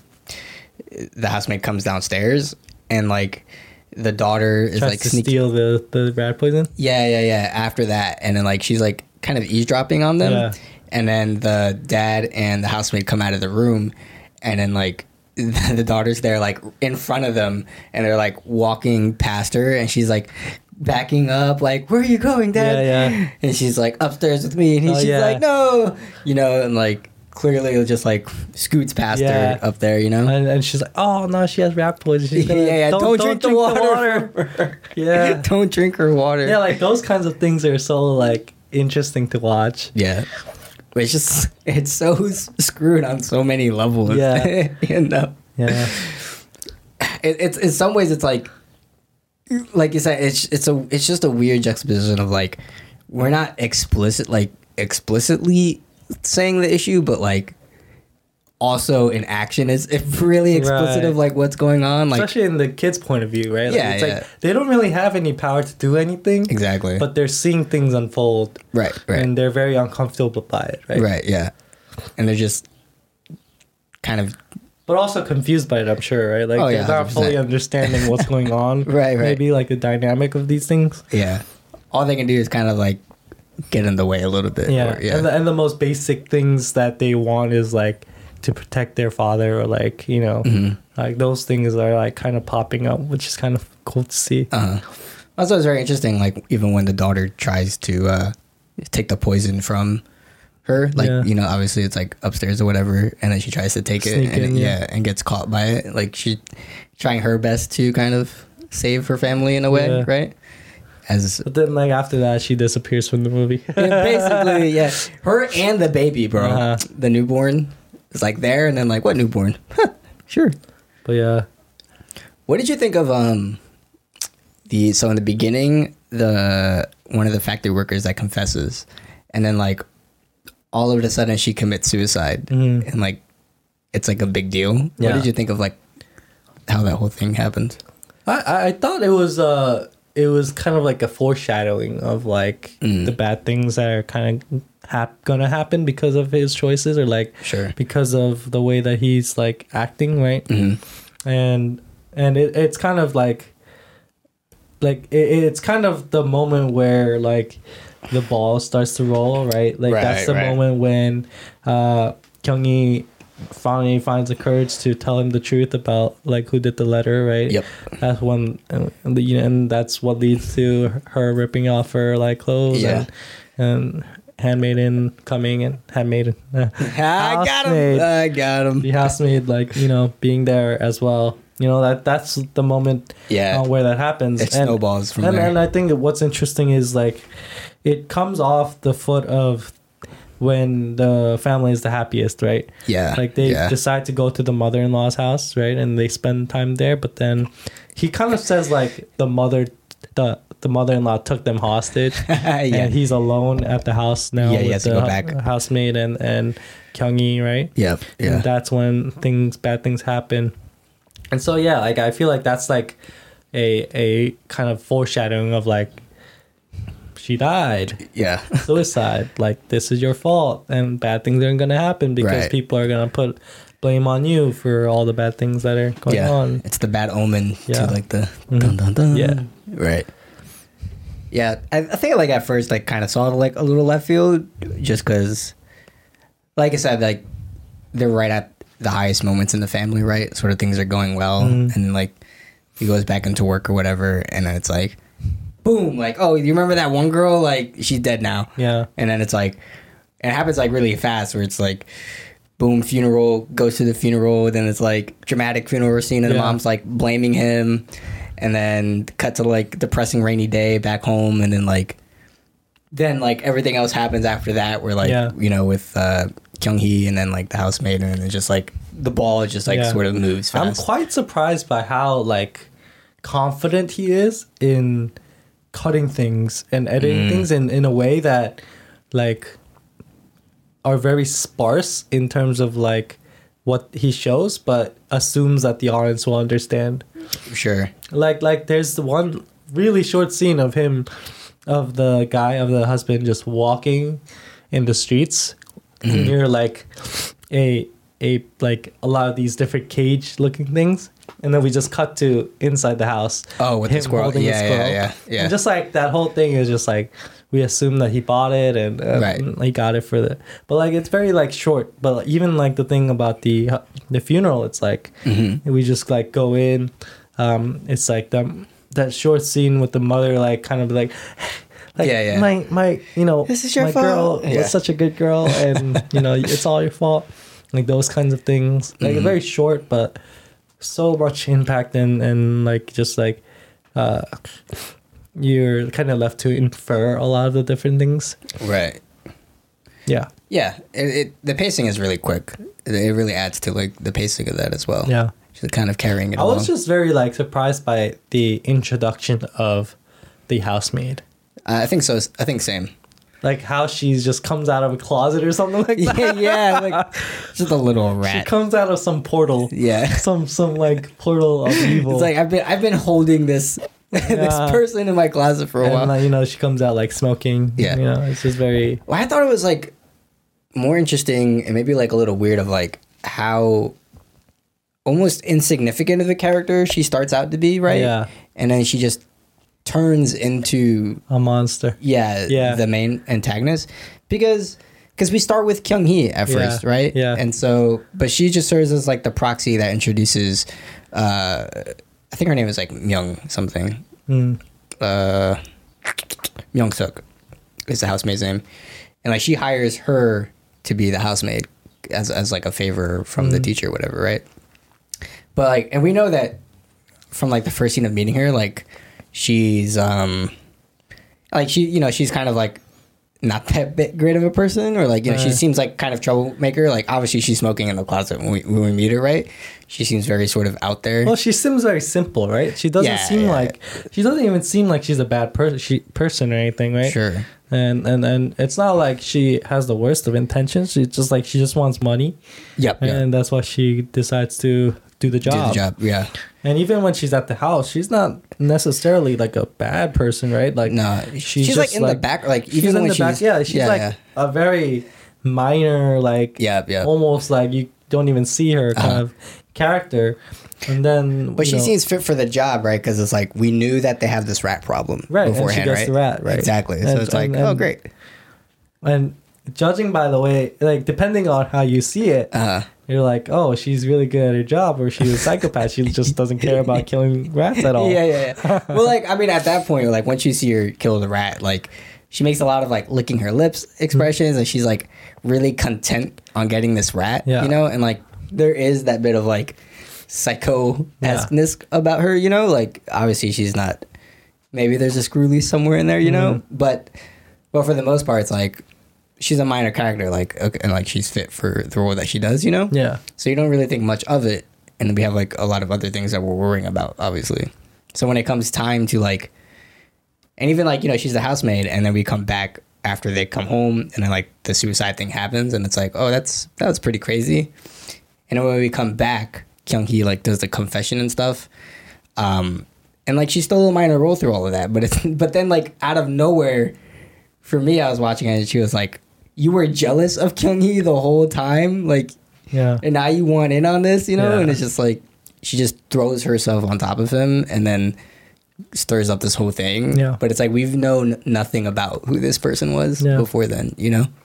the housemaid comes downstairs and like the daughter is Tries like to sneaking. steal the the rat poison. Yeah, yeah, yeah. After that, and then like she's like kind of eavesdropping on them, Yeah. and then the dad and the housemaid come out of the room, and then like the daughter's there like in front of them, and they're like walking past her, and she's like backing up, like, "Where are you going, Dad?" Yeah, yeah. And she's like upstairs with me, and he, Oh, she's yeah. like, "No," you know, and like clearly just like scoots past Yeah. her up there, you know. And, and she's like, "Oh no, she has rat poison. She's Yeah, gonna, yeah, don't, drink, the water. Yeah. Don't drink her water. Yeah, like those kinds of things are so like interesting to watch. Yeah. But it's just, it's so s- screwed on so many levels. Yeah. you know? Yeah, It, it's, in some ways, it's like, like you said, it's, it's a, it's just a weird juxtaposition of like, we're not explicit, like explicitly saying the issue, but like, also in action is really explicit Right. of like what's going on. Like, especially in the kids' point of view, right? Like, Yeah, it's yeah. like they don't really have any power to do anything, exactly. but they're seeing things unfold, right, right. and they're very uncomfortable by it, right? Right, yeah. And they're just kind of But also confused by it, I'm sure, right? Like Oh, they're yeah, not one hundred percent. fully understanding what's going on, Right, right. Maybe like the dynamic of these things. yeah. All they can do is kind of like get in the way a little bit. Yeah, or- yeah. And, the, and the most basic things that they want is like to protect their father, or like, you know, Mhm. like those things are like kind of popping up, which is kind of cool to see. Uh-huh. Also, it's very interesting. Like even when the daughter tries to uh, take the poison from her, like Yeah. you know, obviously it's like upstairs or whatever, and then she tries to take it, Sneak and in, it- yeah. yeah, and gets caught by it. Like she trying her best to kind of save her family in a way, Yeah. right? As But then like after that, she disappears from the movie. yeah, basically, yeah, her and the baby, bro, Uh-huh. the newborn is like there, and then like what newborn? Huh, sure. But yeah, What did you think of um the so in the beginning the one of the factory workers that confesses, and then like all of a sudden she commits suicide, Mhm. and like it's like a big deal. What Yeah. did you think of like how that whole thing happened? I I- I thought it was uh it was kind of like a foreshadowing of like Mm. the bad things that are kind of hap- gonna happen because of his choices, or like Sure. because of the way that he's like acting, right? Hmm. and and it, it's kind of like like it, it's kind of the moment where like the ball starts to roll, right? Like that's Right, the right. moment when uh Kyung-hee finally finds the courage to tell him the truth about like who did the letter, right? Yep. That's when and, and, the, you know, and that's what leads to her ripping off her like clothes, Yeah. and and handmaiden coming, and handmaiden uh, I got housemaid. him. I got him. the housemaid, like, you know, being there as well. You know, that that's the moment Yeah. uh, where that happens. It snowballs from and, there. and I think that what's interesting is like it comes off the foot of when the family is the happiest, right? Yeah. Like they yeah. decide to go to the mother-in-law's house, right? And they spend time there, but then he kind of says like the mother the the mother-in-law took them hostage. yeah. And he's alone at the house now Yeah, he with has to the go hou- back. housemaid and and Kyung-hee, right? Yep. Yeah. And that's when things bad things happen. And so yeah, like I feel like that's like a a kind of foreshadowing of like she died, yeah. suicide, like this is your fault and bad things are gonna happen because Right. people are gonna put blame on you for all the bad things that are going yeah. on. It's the bad omen Yeah. to like the Mhm. dun dun dun. Yeah. Right. Yeah, I, I think like at first like kind of saw it like a little left field, just because, like I said, like they're right at the highest moments in the family, right? Sort of things are going well, Mhm. and then like he goes back into work or whatever, and then it's like, boom, like oh, you remember that one girl? Like she's dead now, Yeah. and then it's like, and it happens like really fast, where it's like, boom, funeral, goes to the funeral, then it's like dramatic funeral scene, and the Yeah. mom's like blaming him, and then cut to like depressing rainy day back home, and then like, then like everything else happens after that, where like Yeah. you know with uh, Kyung Hee and then like the housemaid, and then it's just like the ball just like Yeah. sort of moves fast. I'm quite surprised by how like confident he is in cutting things and editing Mm. things in, in a way that like are very sparse in terms of like what he shows, but assumes that the audience will understand. Sure. Like like there's the one really short scene of him, of the guy, of the husband just walking in the streets Mm-hmm. near like a a like a lot of these different cage looking things, and then we just cut to inside the house. Oh, with the squirrel. holding the Yeah, yeah, yeah, yeah. And just like that whole thing is just like we assume that he bought it and uh, Right. he got it for the, but like it's very like short. But like, even like the thing about the the funeral, it's like Mm-hmm. we just like go in. Um, it's like the that short scene with the mother like kind of like. Like, Yeah, yeah. My, my, you know, This is your my fault. girl Yeah. was such a good girl, and you know, it's all your fault. Like those kinds of things. Like Mhm. very short, but so much impact, and and like just like, uh, you're kind of left to infer a lot of the different things. Right. Yeah. Yeah. It, it the pacing is really quick. It, it really adds to like the pacing of that as well. Yeah. Just kind of carrying it I along. was just very like surprised by the introduction of the housemaid. Uh, I think so. I think same. Like how she just comes out of a closet or something like that. yeah, yeah, like just a little She rat. comes out of some portal. Yeah. Some some like portal of evil. It's like I've been I've been holding this this Yeah. person in my closet for a and while. like, you know, she comes out like smoking. Yeah. You know, it's just very Well, I thought it was like more interesting and maybe like a little weird of like how almost insignificant of a character she starts out to be, right? Yeah. And then she just turns into a monster. yeah, Yeah. the main antagonist because because we start with Kyung Hee at Yeah. first, right? Yeah. And so, but she just serves as like the proxy that introduces. Uh, I think her name is like Myung something. Mm. Uh, Myung Suk is the housemaid's name, and like she hires her to be the housemaid as as like a favor from the Mm. teacher, or whatever, right? But like, and we know that from like the first scene of meeting her, like she's um, like she you know she's kind of like not that bit great of a person, or like you know she Right. seems like kind of troublemaker. Like obviously she's smoking in the closet when we when we meet her, right? She seems very sort of out there. Well, she seems very simple, right? She doesn't Yeah, seem yeah. like she doesn't even seem like she's a bad person, she, person or anything, right? Sure. And and and it's not like she has the worst of intentions. She just like she just wants money, Yep. yep. and that's why she decides to do the Do job. the job. Yeah. And even when she's at the house, she's not necessarily like a bad person, right? Like No, she's, she's, like just, in the back, like she's even in when the she's back. Yeah, she's yeah, like yeah. a very minor, like Yeah, yeah. almost like you don't even see her kind Uh-huh. of character. And then, But you she know, seems fit for the job, right? Because it's like we knew that they have this rat problem Right, and she beforehand, gets right? the rat, right. Exactly. so And- it's like, and- oh, and- great. and judging by the way, like depending on how you see it, Uh, you're like, oh, she's really good at her job, or she's a psychopath. She just doesn't care about killing rats at all. yeah, yeah, yeah. Well, like I mean, at that point, like once you see her kill the rat, like she makes a lot of like licking her lips expressions, and she's like really content on getting this rat, Yeah. you know, and like there is that bit of like psycho esqueness about her, you know, like obviously she's not. Maybe there's a screw loose somewhere in there, you know, Mm-hmm. but but for the most part, it's like she's a minor character, like okay, and like she's fit for the role that she does, you know. Yeah. So you don't really think much of it, and then we have like a lot of other things that we're worrying about, obviously. So when it comes time to like, and even like you know she's the housemaid, and then we come back after they come home, and then like the suicide thing happens, and it's like, oh, that's that was pretty crazy. And then when we come back, Kyung Hee like does the confession and stuff, um, and like she's still a minor role through all of that, but it's but then like out of nowhere, for me, I was watching it, and she was like, "You were jealous of Kyung Hee the whole time, like." Yeah. And now you want in on this, you know? Yeah. And it's just like she just throws herself on top of him and then stirs up this whole thing. Yeah. But it's like we've known nothing about who this person was Yeah. before then, you know?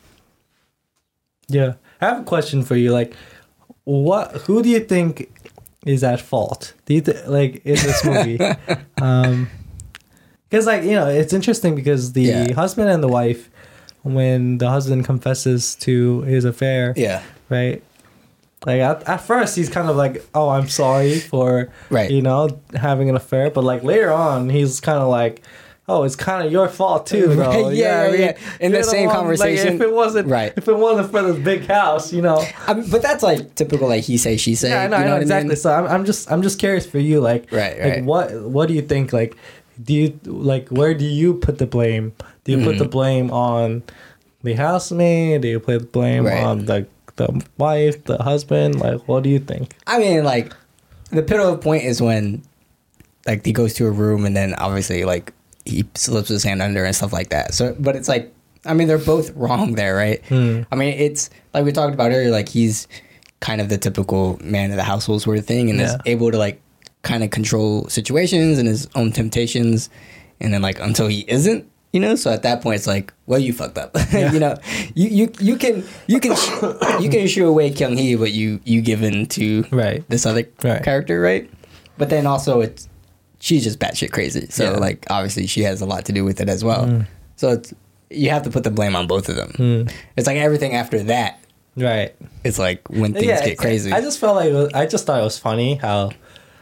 Yeah. I have a question for you. Like, what? Who do you think is at fault? Do you th- like in this movie? um, because like you know, it's interesting because the Yeah. husband and the wife, when the husband confesses to his affair, Yeah. right? Like at, at first he's kind of like, oh, I'm sorry for Right. you know having an affair, but like later on he's kind of like, oh, it's kind of your fault too, though. Right, yeah, yeah, yeah. In You're the same one- conversation. like, if it wasn't, Right. if it wasn't for this big house, you know. I mean, but that's like typical, like he say, she say. Yeah, I know, you I know what exactly. mean? So I'm, I'm just, I'm just curious for you, like, Right, like right. what, what do you think, like, do you like, where do you put the blame? Do you put Mm-hmm. the blame on the housemaid? Do you put the blame Right. on the the wife, the husband? Like, what do you think? I mean, like, the pivotal point is when, like, he goes to a room and then obviously, like, he slips his hand under and stuff like that. So, but it's like, I mean, they're both wrong there, right? Hmm. I mean, it's like we talked about earlier, like, he's kind of the typical man of the household sort of thing and is Yeah. able to, like, kind of control situations and his own temptations. And then, like, until he isn't, you know, so at that point it's like, well, you fucked up. Yeah. You know, you, you you can you can you can shoo away Kyung Hee, but you you give in to Right. this other Right. character, right? But then also it's she's just batshit crazy. So Yeah. like obviously she has a lot to do with it as well. Mm. So it's, you have to put the blame on both of them. Hmm. It's like everything after that. Right. It's like when things Yeah, get crazy. I just felt like it was- I just thought it was funny how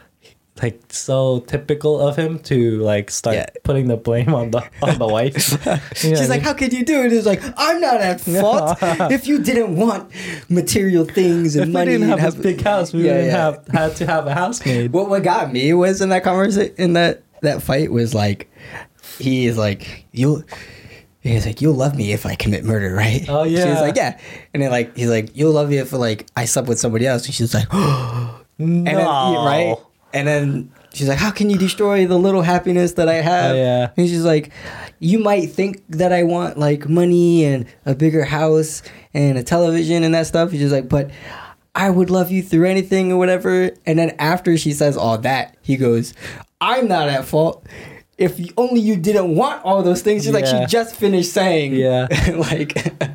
like so typical of him to like start Yeah. putting the blame on the on the wife. You know She's what I like, mean? how could you do it? It's like, I'm not at fault. If you didn't want material things and if we money, didn't have and this big house, we Yeah, wouldn't yeah. have had to have a housemaid. What what got me was in that conversation, in that that fight was like, he is like, you'll. He's like, you'll love me if I commit murder, right? Oh, yeah. She's like, yeah. And then like, he's like, you'll love me if like I slept with somebody else. And she's like, No. and then, right? And then she's like, how can you destroy the little happiness that I have? Oh, yeah. And she's like, you might think that I want like money and a bigger house and a television and that stuff. She's just like, but I would love you through anything or whatever. And then after she says all that, he goes, I'm not at fault. If you- only you didn't want all those things. She's like, Yeah. she just finished saying, Yeah. like.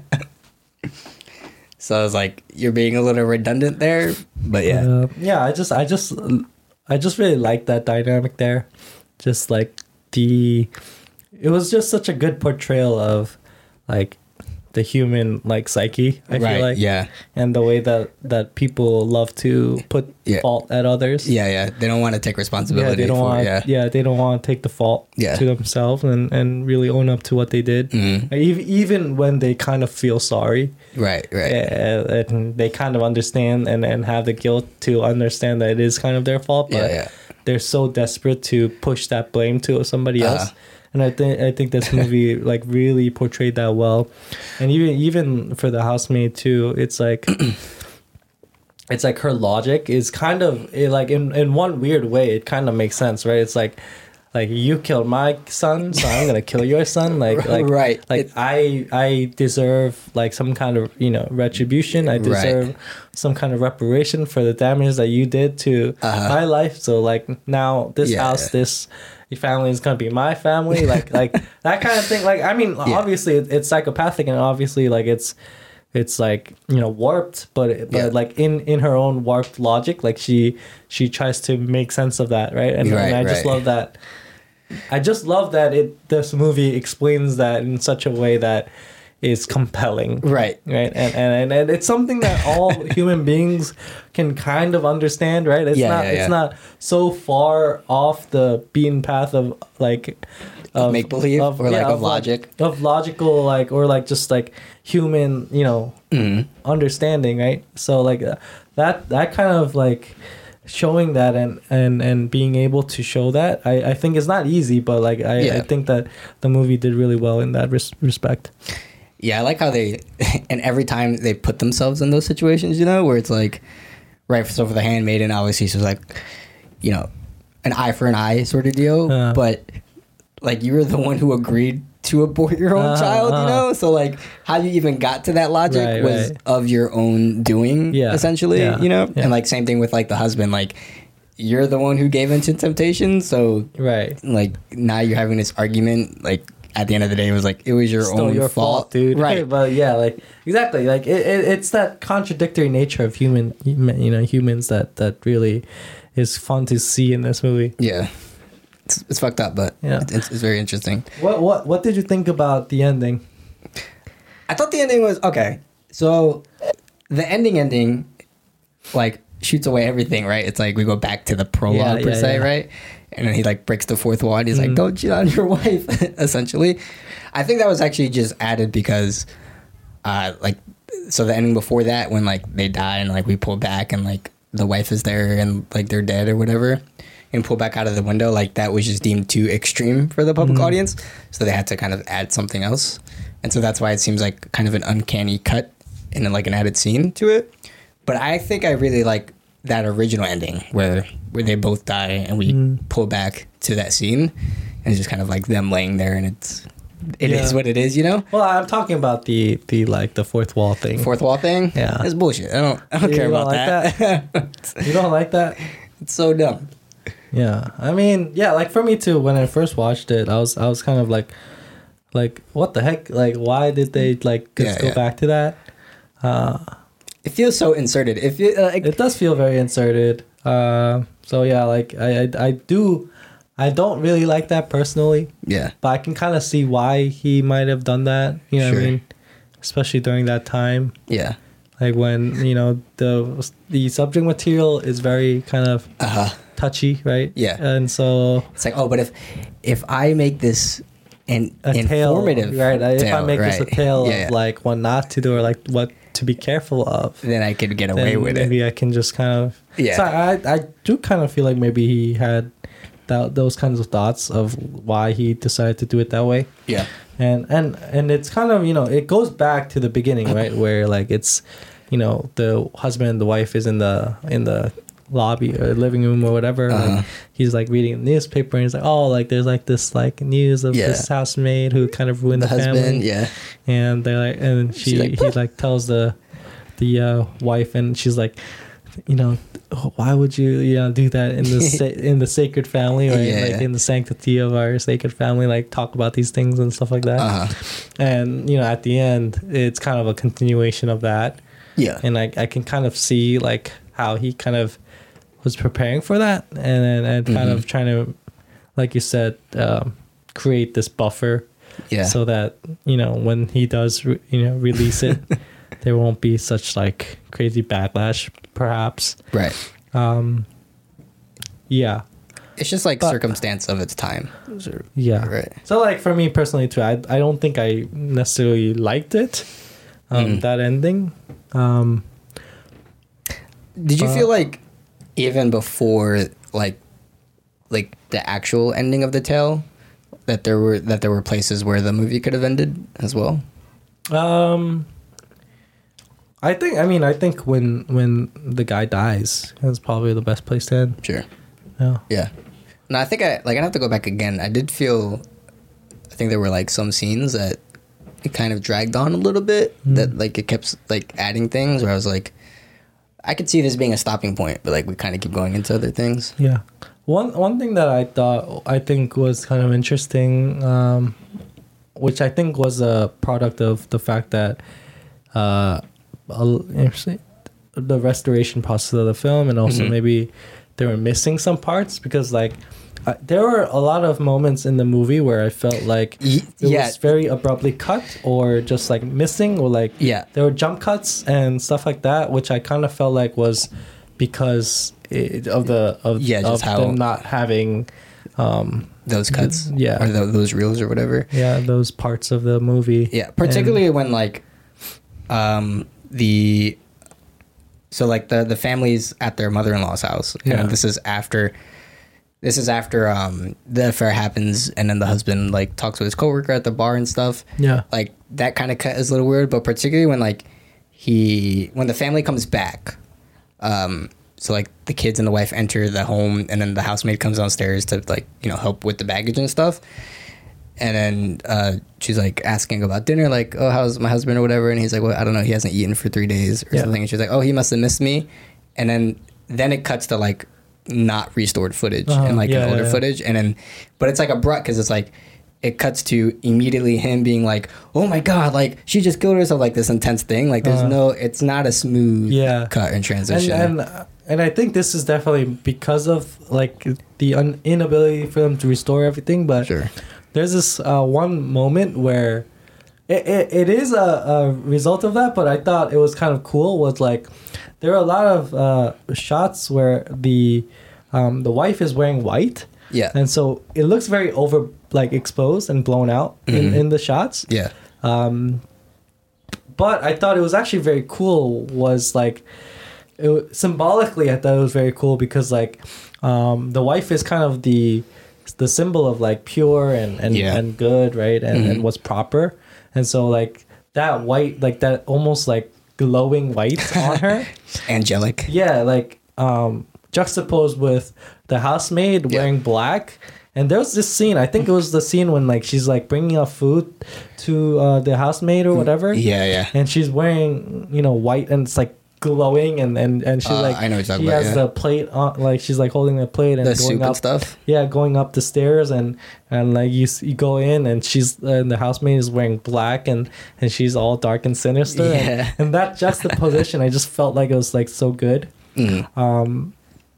So I was like, you're being a little redundant there, but yeah. Uh, yeah, I just, I just, I just really like that dynamic there. Just like the, it was just such a good portrayal of, like, the human like psyche. I Right, feel like, yeah. and the way that that people love to put Yeah. fault at others. Yeah, yeah. They don't want to take Yeah, responsibility they don't for want. it. Yeah. Yeah, they don't want to take the fault Yeah. to themselves and and really own up to what they did. Mhm. Even even when they kind of feel sorry. Right, right. Uh, and they kind of understand and, and have the guilt to understand that it is kind of their fault, but Yeah, yeah. they're so desperate to push that blame to somebody else. Uh-huh. And I think I think this movie like really portrayed that well, and even even for the housemaid too, it's like it's like her logic is kind of it, like in in one weird way it kind of makes sense, right? It's like like you killed my son, so I'm gonna kill your son. Like like Right. like It- I I deserve like some kind of you know retribution. I deserve Right. some kind of reparation for the damage that you did to Uh-huh. my life. So like now this Yeah, house, yeah. this family is gonna be my family. Like like that kind of thing. Like I mean, Yeah. obviously it, it's psychopathic and obviously like it's it's like you know warped, but but Yeah. like in in her own warped logic, like she she tries to make sense of that, right? And, Right, and I just right. love that. I just love that it this movie explains that in such a way that is compelling. Right. Right. And and, and it's something that all human beings can kind of understand, right? It's Yeah, not yeah, it's yeah. not so far off the beaten path of like of make-believe or, like, of logic. Of logical like or like just like human, you know, Mhm. understanding, right? So like uh, that that kind of like showing that and and and being able to show that I, I think is not easy, but like I, Yeah. I think that the movie did really well in that res- respect. Yeah, I like how they, and every time they put themselves in those situations, you know, where it's like, right, so for the handmaiden, obviously, she was like, you know, an eye for an eye sort of deal, Uh. but like you were the one who agreed to abort your own Uh-huh, child, you uh-huh. know? So like how you even got to that logic Right, was right. of your own doing, Yeah, essentially, yeah, you know? yeah. And like same thing with like the husband, like you're the one who gave into temptation, so Right. like now you're having this argument, like at the end of the day, it was like, it was your Still own your fault, dude. Right. But yeah, like exactly, like it, it, it's that contradictory nature of human, you know, humans that that really is fun to see in this movie. Yeah, it's, it's fucked up, but Yeah. it's, it's very interesting. What what what did you think about the ending? I thought the ending was okay. So the ending, ending, like shoots away everything, right? It's like we go back to the prologue Yeah, per yeah, se, yeah. right? And then he like breaks the fourth wall and he's Mhm. like, don't cheat on your wife, essentially. I think that was actually just added because uh like so the ending before that when like they die and like we pull back and like the wife is there and like they're dead or whatever and pull back out of the window, like that was just deemed too extreme for the public Mhm. audience. So they had to kind of add something else. And so that's why it seems like kind of an uncanny cut and then like an added scene to it. But I think I really like that original ending where where they both die and we Mm. pull back to that scene and it's just kind of like them laying there and it's it is Yeah. what it is, you know? Well, I'm talking about the the like the fourth wall thing. Fourth wall thing? Yeah. It's bullshit. I don't I don't You care don't about like that. You don't like that? It's so dumb. Yeah, I mean, yeah, like for me too. When I first watched it, I was I was kind of like, like what the heck? Like, why did they like just Yeah, go yeah. back to that? Uh, It feels so inserted. If you uh, like it does feel very inserted. Uh, so yeah, like I, I I do, I don't really like that personally, yeah. but I can kind of see why he might have done that. You know what Sure. I mean? Especially during that time, Yeah. like when you know the the subject material is very kind of Uh-huh. touchy, right? Yeah. and so It's like, oh, but if if I make this an a tale, informative right? If I tale, make this a right. tale Yeah, of yeah. like what not to do or like what to be careful of, then I could get away then with it. maybe I can just kind of Yeah. So I I do kind of feel like maybe he had that those kinds of thoughts of why he decided to do it that way, Yeah. and and and it's kind of you know it goes back to the beginning, right? Where like it's you know the husband and the wife is in the in the lobby or living room or whatever. Uh-huh. Like, he's like reading a newspaper and he's like, oh, like there's like this like news of Yeah. this housemaid who kind of ruined The the, husband, family. yeah. And they're like, and she She's like, he like tells the the uh, wife, and she's like, you know, why would you you know do that in the sa- in the sacred family, right? Yeah, like yeah. in the sanctity of our sacred family, like talk about these things and stuff like that. Uh-huh. And you know, at the end, it's kind of a continuation of that, Yeah. and I I can kind of see like how he kind of was preparing for that, and and, and kind Mhm. of trying to, like you said, um, create this buffer, Yeah. so that you know when he does re- you know release it, there won't be such like crazy backlash, perhaps. right. Um, yeah, It's just like But- circumstance of its time. yeah. Right. So like for me personally too, I I don't think I necessarily liked it, um, Mm. that ending. Um, Did you Uh, feel like even before like like the actual ending of the tale that there were that there were places where the movie could have ended as well? Um, I think. I mean, I think when when the guy dies, that's probably the best place to end. Sure. Yeah. Yeah. No, I think I like I'd have to go back again. I did feel I think there were like some scenes that it kind of dragged on a little bit Mm. that like it kept like adding things where I was like I could see this being a stopping point, but like we kind of keep going into other things. Yeah. One one thing that I thought I think was kind of interesting, um, which I think was a product of the fact that uh, a- actually, the restoration process of the film, and also Mhm. maybe they were missing some parts because like uh, there were a lot of moments in the movie where I felt like Y- it yeah. was very abruptly cut or just like missing or like Yeah. there were jump cuts and stuff like that, which I kind of felt like was because it, of the of, Yeah, of just how- them not having um Those cuts, Yeah. or tho- those reels or whatever. yeah those parts of the movie. Yeah, particularly when like um the so like the the family's at their mother-in-law's house. Yeah. And this is after this is after um the affair happens and then the husband like talks with his coworker at the bar and stuff. Yeah. Like that kind of cut is a little weird, but particularly when like he when the family comes back, um so like the kids and the wife enter the home and then the housemaid comes downstairs to like, you know, help with the baggage and stuff. And then uh, she's like asking about dinner, like, oh, how's my husband or whatever? And he's like, well, I don't know. He hasn't eaten for three days or Yeah. something. And she's like, oh, he must have missed me. And then then it cuts to like not restored footage Uh-huh. and like Yeah, an older yeah, yeah. footage. And then, but it's like abrupt because it's like, it cuts to immediately him being like, oh my God, like she just killed herself, like this intense thing. Like there's Uh-huh. no, it's not a smooth Yeah. cut and and transition. and and I think this is definitely because of like the un- inability for them to restore everything. But Sure. there's this uh, one moment where it, it, it is a, a result of that, but I thought it was kind of cool was like there are a lot of uh, shots where the um, the wife is wearing white. Yeah. And so it looks very over like exposed and blown out in, Mm-hmm. in the shots. Yeah. Um, but I thought it was actually very cool was like it, wa- symbolically I thought it was very cool because like um, the wife is kind of the the symbol of like pure and and, Yeah. and good, right? And, Mhm. and what's proper. And so like that white like that almost like glowing white on her. Angelic. Yeah, like um juxtaposed with the housemaid Yeah. wearing black. And there was this scene, I think it was the scene when like she's like bringing up food to uh, the housemaid or whatever. Yeah, yeah. And she's wearing, you know, white and it's like glowing and and and she Uh, like I know what you're talking she about, has yeah. the plate on, like she's like holding the plate and The going soup up and stuff. yeah, going up the stairs and and like you s- you go in and she's uh, and the housemaid is wearing black and and she's all dark and sinister. Yeah. And, and that juxtaposition, I just felt like it was like so good. Mm. Um,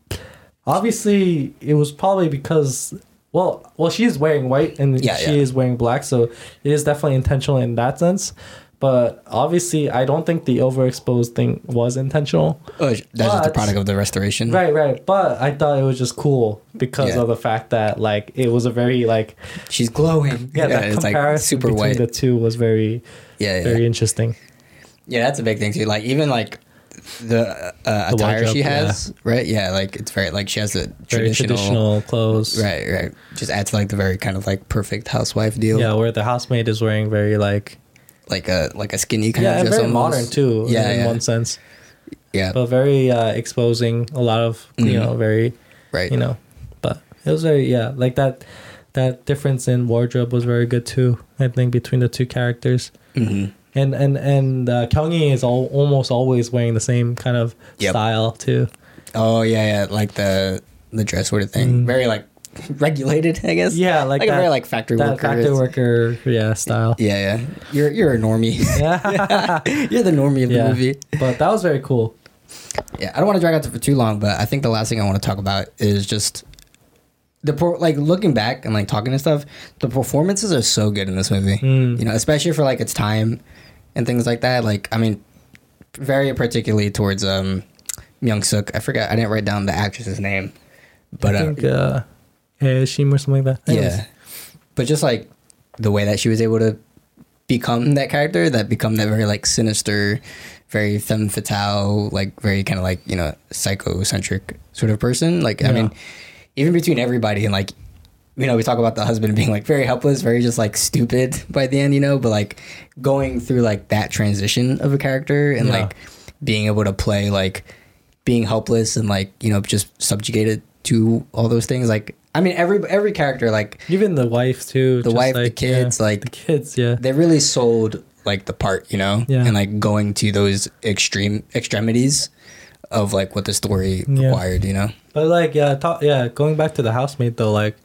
obviously, it was probably because well, well, she's wearing white and Yeah, she yeah. is wearing black, so it is definitely intentional in that sense. But obviously, I don't think the overexposed thing was intentional. Oh, that's just the But- product of the restoration. Right, right. But I thought it was just cool because Yeah. of the fact that like it was a very like She's glowing. yeah, that it's like comparison super between white. the two was very Yeah, yeah. very interesting. Yeah, that's a big thing too. Like even like the uh, The attire wardrobe, she has, right? Yeah, like it's very like she has a Very traditional, traditional clothes. right, right. Just adds like the very kind of like perfect housewife deal. Yeah, where the housemaid is wearing very like like a like a skinny kind yeah, of and dress very almost. modern too. Yeah, in yeah. one sense, Yeah, but very uh, exposing a lot of you Mhm. know very right. you know. But it was very yeah like that that difference in wardrobe was very good too. I think between the two characters. hmm And and and uh, Kyung-hee is all, almost always wearing the same kind of Yep. style too. Oh yeah, yeah, like the the dress sort of thing. Mm. Very like regulated, I guess. Yeah, like like that, a very like factory that worker. factory worker yeah style. Yeah, yeah. You're you're a normie. Yeah, You're the normie of the Yeah. movie. but that was very cool. Yeah, I don't want to drag out for too long, but I think the last thing I want to talk about is just the por- like looking back and like talking and stuff. The performances are so good in this movie. Mm. You know, especially for like its time and things like that. Like, I mean, very particularly towards um Myung Suk. I forgot. I didn't write down the actress's name, but I uh, think uh, Shim or something like that. Anyways. yeah, but just like the way that she was able to become that character, that become that very like sinister, very femme fatale, like very kind of like, you know, psychocentric sort of person. Like, I Yeah. mean, even between everybody and like, you know, we talk about the husband being like very helpless, very just like stupid by the end, you know, but like going through like that transition of a character and Yeah. like being able to play like being helpless and like, you know, just subjugated to all those things. Like, I mean, every every character, like Even the wife too. the just wife, the like, kids, yeah, like the kids. Yeah, they really sold like the part, you know, Yeah. and like going to those extreme extremities of like what the story Yeah. required, you know. but like yeah, talk, yeah. Going back to the housemaid though, like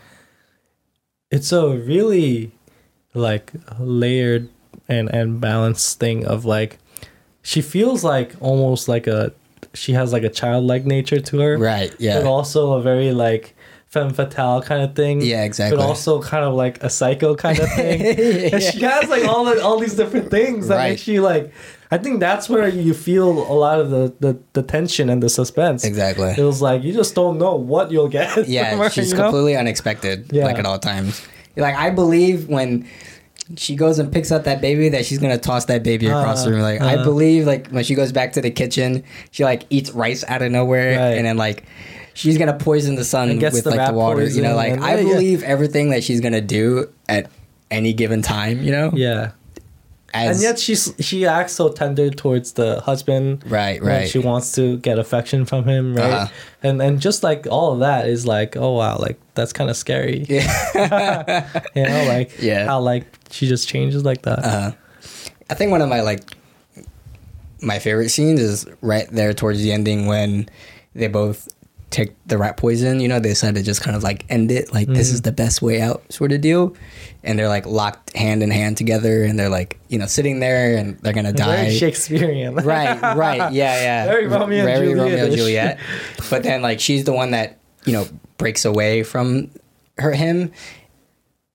it's a really like layered and and balanced thing of like she feels like almost like a she has like a childlike nature to her, Right? but Yeah. also a very like femme fatale kind of thing. Yeah, exactly. But also kind of like a psycho kind of thing. And she has like all the, all these different things that Right. makes you like. I think that's where you feel a lot of the, the, the tension and the suspense. Exactly. It was like you just don't know what you'll get. from Yeah, her, she's you know? completely unexpected, Yeah. like at all times. Like I believe when she goes and picks up that baby that she's gonna toss that baby across the Uh, room. Like I uh. believe like when she goes back to the kitchen, she like eats rice out of nowhere, Right. and then like she's gonna poison the son And gets with the like the rat water. You know, poison like and- I yeah, yeah. believe everything that she's gonna do at any given time. You know, Yeah. As, And yet she's she acts so tender towards the husband. Right, when right. She wants to get affection from him, right? Uh-huh. And and just like all of that is like, oh wow, like that's kind of scary. yeah. You know, like Yeah. how like she just changes like that. Uh, I think one of my like my favorite scenes is right there towards the ending when they both take the rat poison. You know, they decide to just kind of like end it, like this Mhm. is the best way out, sort of deal. And they're like locked hand in hand together, and they're like, you know, sitting there, and they're gonna die. Very Shakespearean. Right, right, yeah, yeah. Very Romeo and Very Romeo and Juliet-ish. Juliet. But then like she's the one that, you know, breaks away from her him,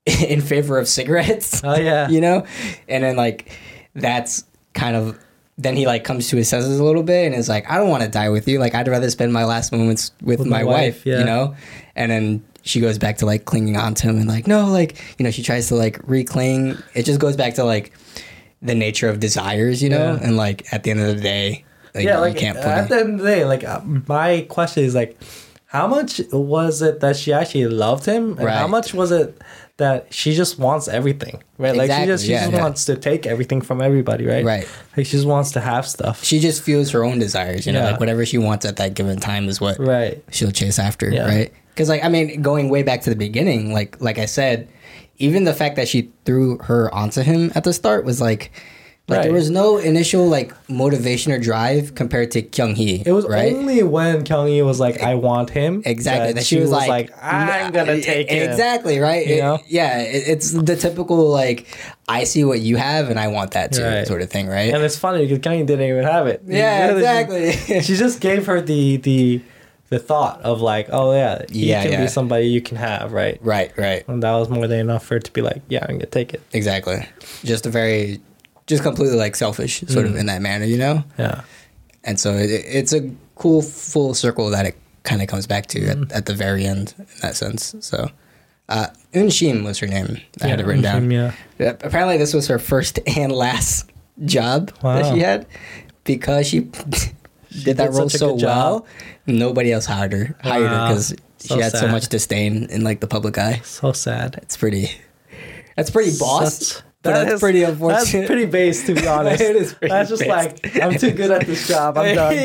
in favor of cigarettes. Oh yeah. You know, and then like that's kind of then he like comes to his senses a little bit and is like, I don't want to die with you. Like I'd rather spend my last moments with, With my, my wife. wife, yeah. You know, and then she goes back to like clinging on to him and like no, like you know she tries to like recling. It just goes back to like the nature of desires, you know, Yeah. and like at the end of the day, like, yeah, you like can't put at it. the end of the day, like uh, my question is like, how much was it that she actually loved him, and how Right. much was it that she just wants everything, right? Like she Exactly, just she yeah, just yeah. wants to take everything from everybody, right? Right. Like she just wants to have stuff, She just feels her own desires, you know, Yeah. like whatever she wants at that given time is what right? she'll chase after, Yeah. right? Because like I mean, going way back to the beginning, like like I said, even the fact that she threw her onto him at the start was like, like there Right. was no initial like motivation or drive compared to Kyung Hee. It was right. only when Kyung Hee was like, "I want him." Exactly. That she was, like, "I'm gonna take him." Exactly, right? You It- know? yeah, it, it's the typical like I see what you have and I want that too Right. sort of thing, right? And it's funny because Kyung Hee didn't even have it. yeah, exactly. She just gave her the the the thought of like, oh yeah, he Yeah, can yeah. be somebody you can have, right? right, right. And that was more than enough for her to be like, yeah, I'm gonna take it. Exactly. Just a very just completely like selfish sort Mm. of in that manner, you know? Yeah. And so it, it's a cool full circle that it kind of comes back to Mm. at, at the very end in that sense. So uh Eun Shim was her name. I had it written down. Yeah. Yeah, apparently this was her first and last job that Wow. she had because she did that did role such a so good job. well. Nobody else hired her. Hired her Wow. because she So had so sad. much disdain in like the public eye. So sad. It's pretty. That's pretty boss. Such- but that that's is- pretty That's unfortunate. pretty base, to be honest. It is pretty That's just based. like, I'm too good at this job. I'm done.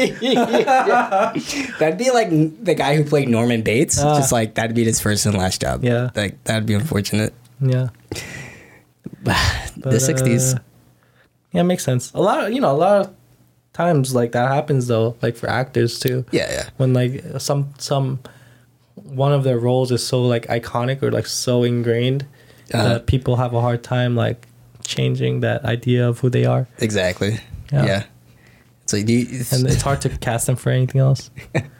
Yeah. That'd be like the guy who played Norman Bates. Ah. just like that'd be his first and last job. Yeah. like that'd be unfortunate. Yeah. the But, sixties. uh, yeah, makes sense. A lot of, you know, a lot of times like that happens though, like for actors too. yeah, yeah. When like some some one of their roles is so like iconic or like so ingrained Uh-huh. that people have a hard time like changing that idea of who they are, Exactly. Yeah. Yeah. It's like do you, it's, and it's hard to cast them for anything else.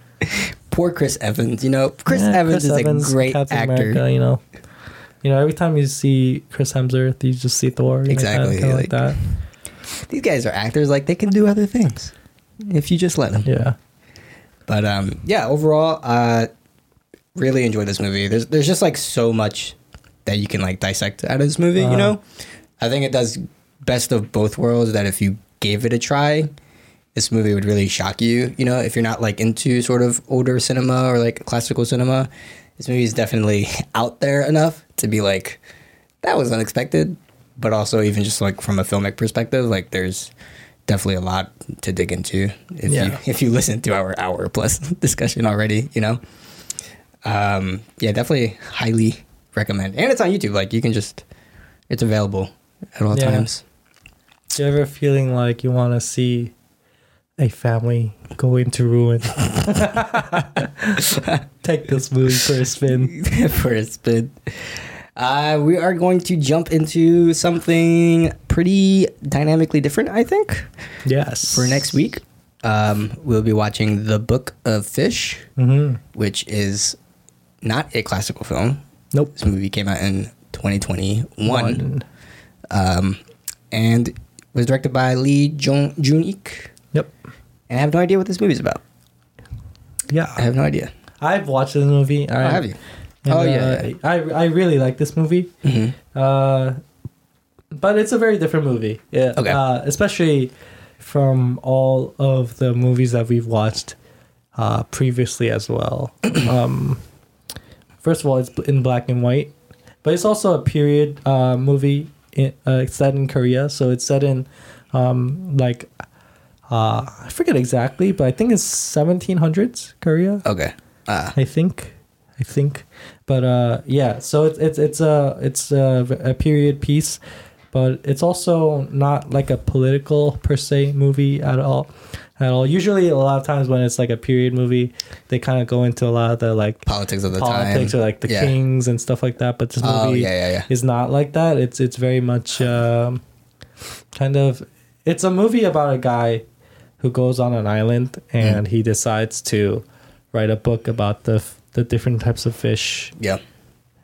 poor Chris Evans. You know, Chris Yeah, Evans Chris is Evans, a great Captain actor. America, you know, you know, every time you see Chris Hemsworth, you just see Thor. You know, Exactly, kinda, kinda like- like that. These guys are actors. Like they can do other things if you just let them. Yeah. But um, yeah, overall, uh, really enjoyed this movie. There's there's just like so much that you can like dissect out of this movie. Uh-huh. You know, I think it does best of both worlds. That if you gave it a try, this movie would really shock you. You know, if you're not like into sort of older cinema or like classical cinema, this movie is definitely out there enough to be like, that was unexpected. But also even just like from a filmic perspective, like there's definitely a lot to dig into if Yeah. you if you listen to our hour plus discussion already, you know. Um, yeah, definitely highly recommend. And it's on YouTube. Like you can just, it's available at all Yeah. times. Do you ever feeling like you want to see a family go into ruin? Take this movie for a spin. For a spin. Uh, we are going to jump into something pretty dynamically different, I think, Yes. for next week. Um, we'll be watching The Book of Fish, Mm-hmm. which is not a classical film. Nope. This movie came out in twenty twenty-one. One. Um, and was directed by Lee Jun Ik. Yep. And I have no idea what this movie's about. Yeah. I have no idea. I've watched this movie. Oh, have you? And, Oh, yeah, uh, yeah. I I really like this movie. Mm-hmm. Uh, but it's a very different movie. Yeah. Okay. Uh, especially from all of the movies that we've watched uh, previously as well. um, first of all, it's in black and white, but it's also a period uh, movie. In, uh, it's set in Korea, so it's set in um, like uh, I forget exactly, but I think it's seventeen hundreds Korea. Okay. Uh, I think, I think, but uh, yeah. So it's it's it's a it's a, a period piece, but it's also not like a political per se movie at all, at all. Usually, a lot of times when it's like a period movie, they kind of go into a lot of the like politics of the politics time. or like the Yeah. kings and stuff like that. But this movie Oh, yeah, yeah, yeah. is not like that. It's it's very much um, kind of it's a movie about a guy who goes on an island and Mm. he decides to write a book about the f- the different types of fish Yeah.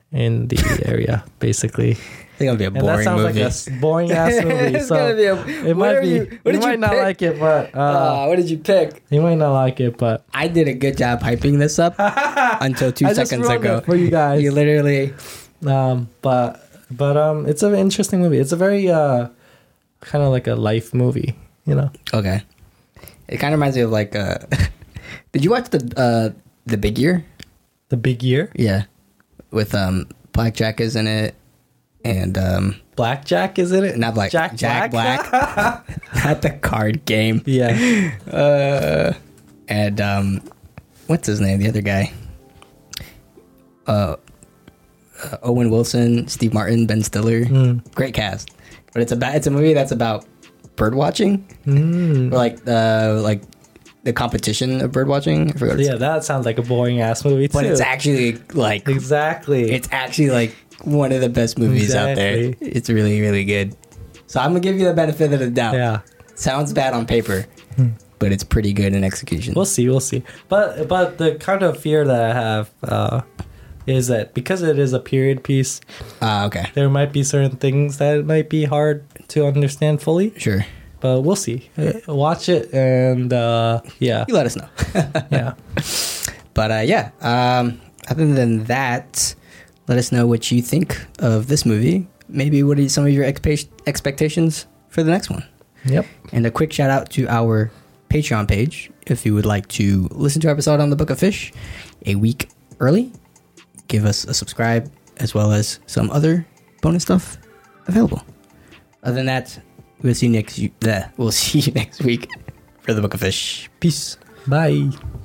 in the area, basically. It's gonna be a And that boring sounds movie. like a s- boring ass movie. It's so gonna be a, it might what are be. You, what you did you might not pick? like it, but uh, Uh, what did you pick? you might not like it, but I did a good job hyping this up until two I just seconds ruined ago. it for you guys. You literally. Um, but but um, it's an interesting movie. It's a very uh, kind of like a life movie, you know. Okay. It kind of reminds me of like. Uh, did you watch the uh, the Big Year? The Big Year, Yeah, with um Blackjack is in it, and um Blackjack is in it. not Black Jack Jack Black, not the card game. Yeah. Uh, and um, what's his name? The other guy. Uh, uh Owen Wilson, Steve Martin, Ben Stiller. Mm. Great cast, but it's about it's a movie that's about bird watching, Mm. or like uh like the competition of bird watching. I forgot what it's- Yeah, that sounds like a boring ass movie too. but it's actually like exactly. it's actually like one of the best movies out there. Exactly. It's really really good. So I'm gonna give you the benefit of the doubt. yeah. Sounds bad on paper, but it's pretty good in execution. We'll see, we'll see. But but the kind of fear that I have uh, is that because it is a period piece, Ah, okay, there might be certain things that might be hard to understand fully. sure. But we'll see. Uh, Watch it and uh, yeah, You let us know. yeah. But uh, yeah, um, other than that, let us know what you think of this movie. Maybe what are some of your expe- expectations for the next one? Yep. And a quick shout out to our Patreon page if you would like to listen to our episode on the Book of Fish a week early. Give us a subscribe as well as some other bonus stuff available. Other than that, we'll see you next. We'll see you next week for the Book of Fish. Peace. Bye.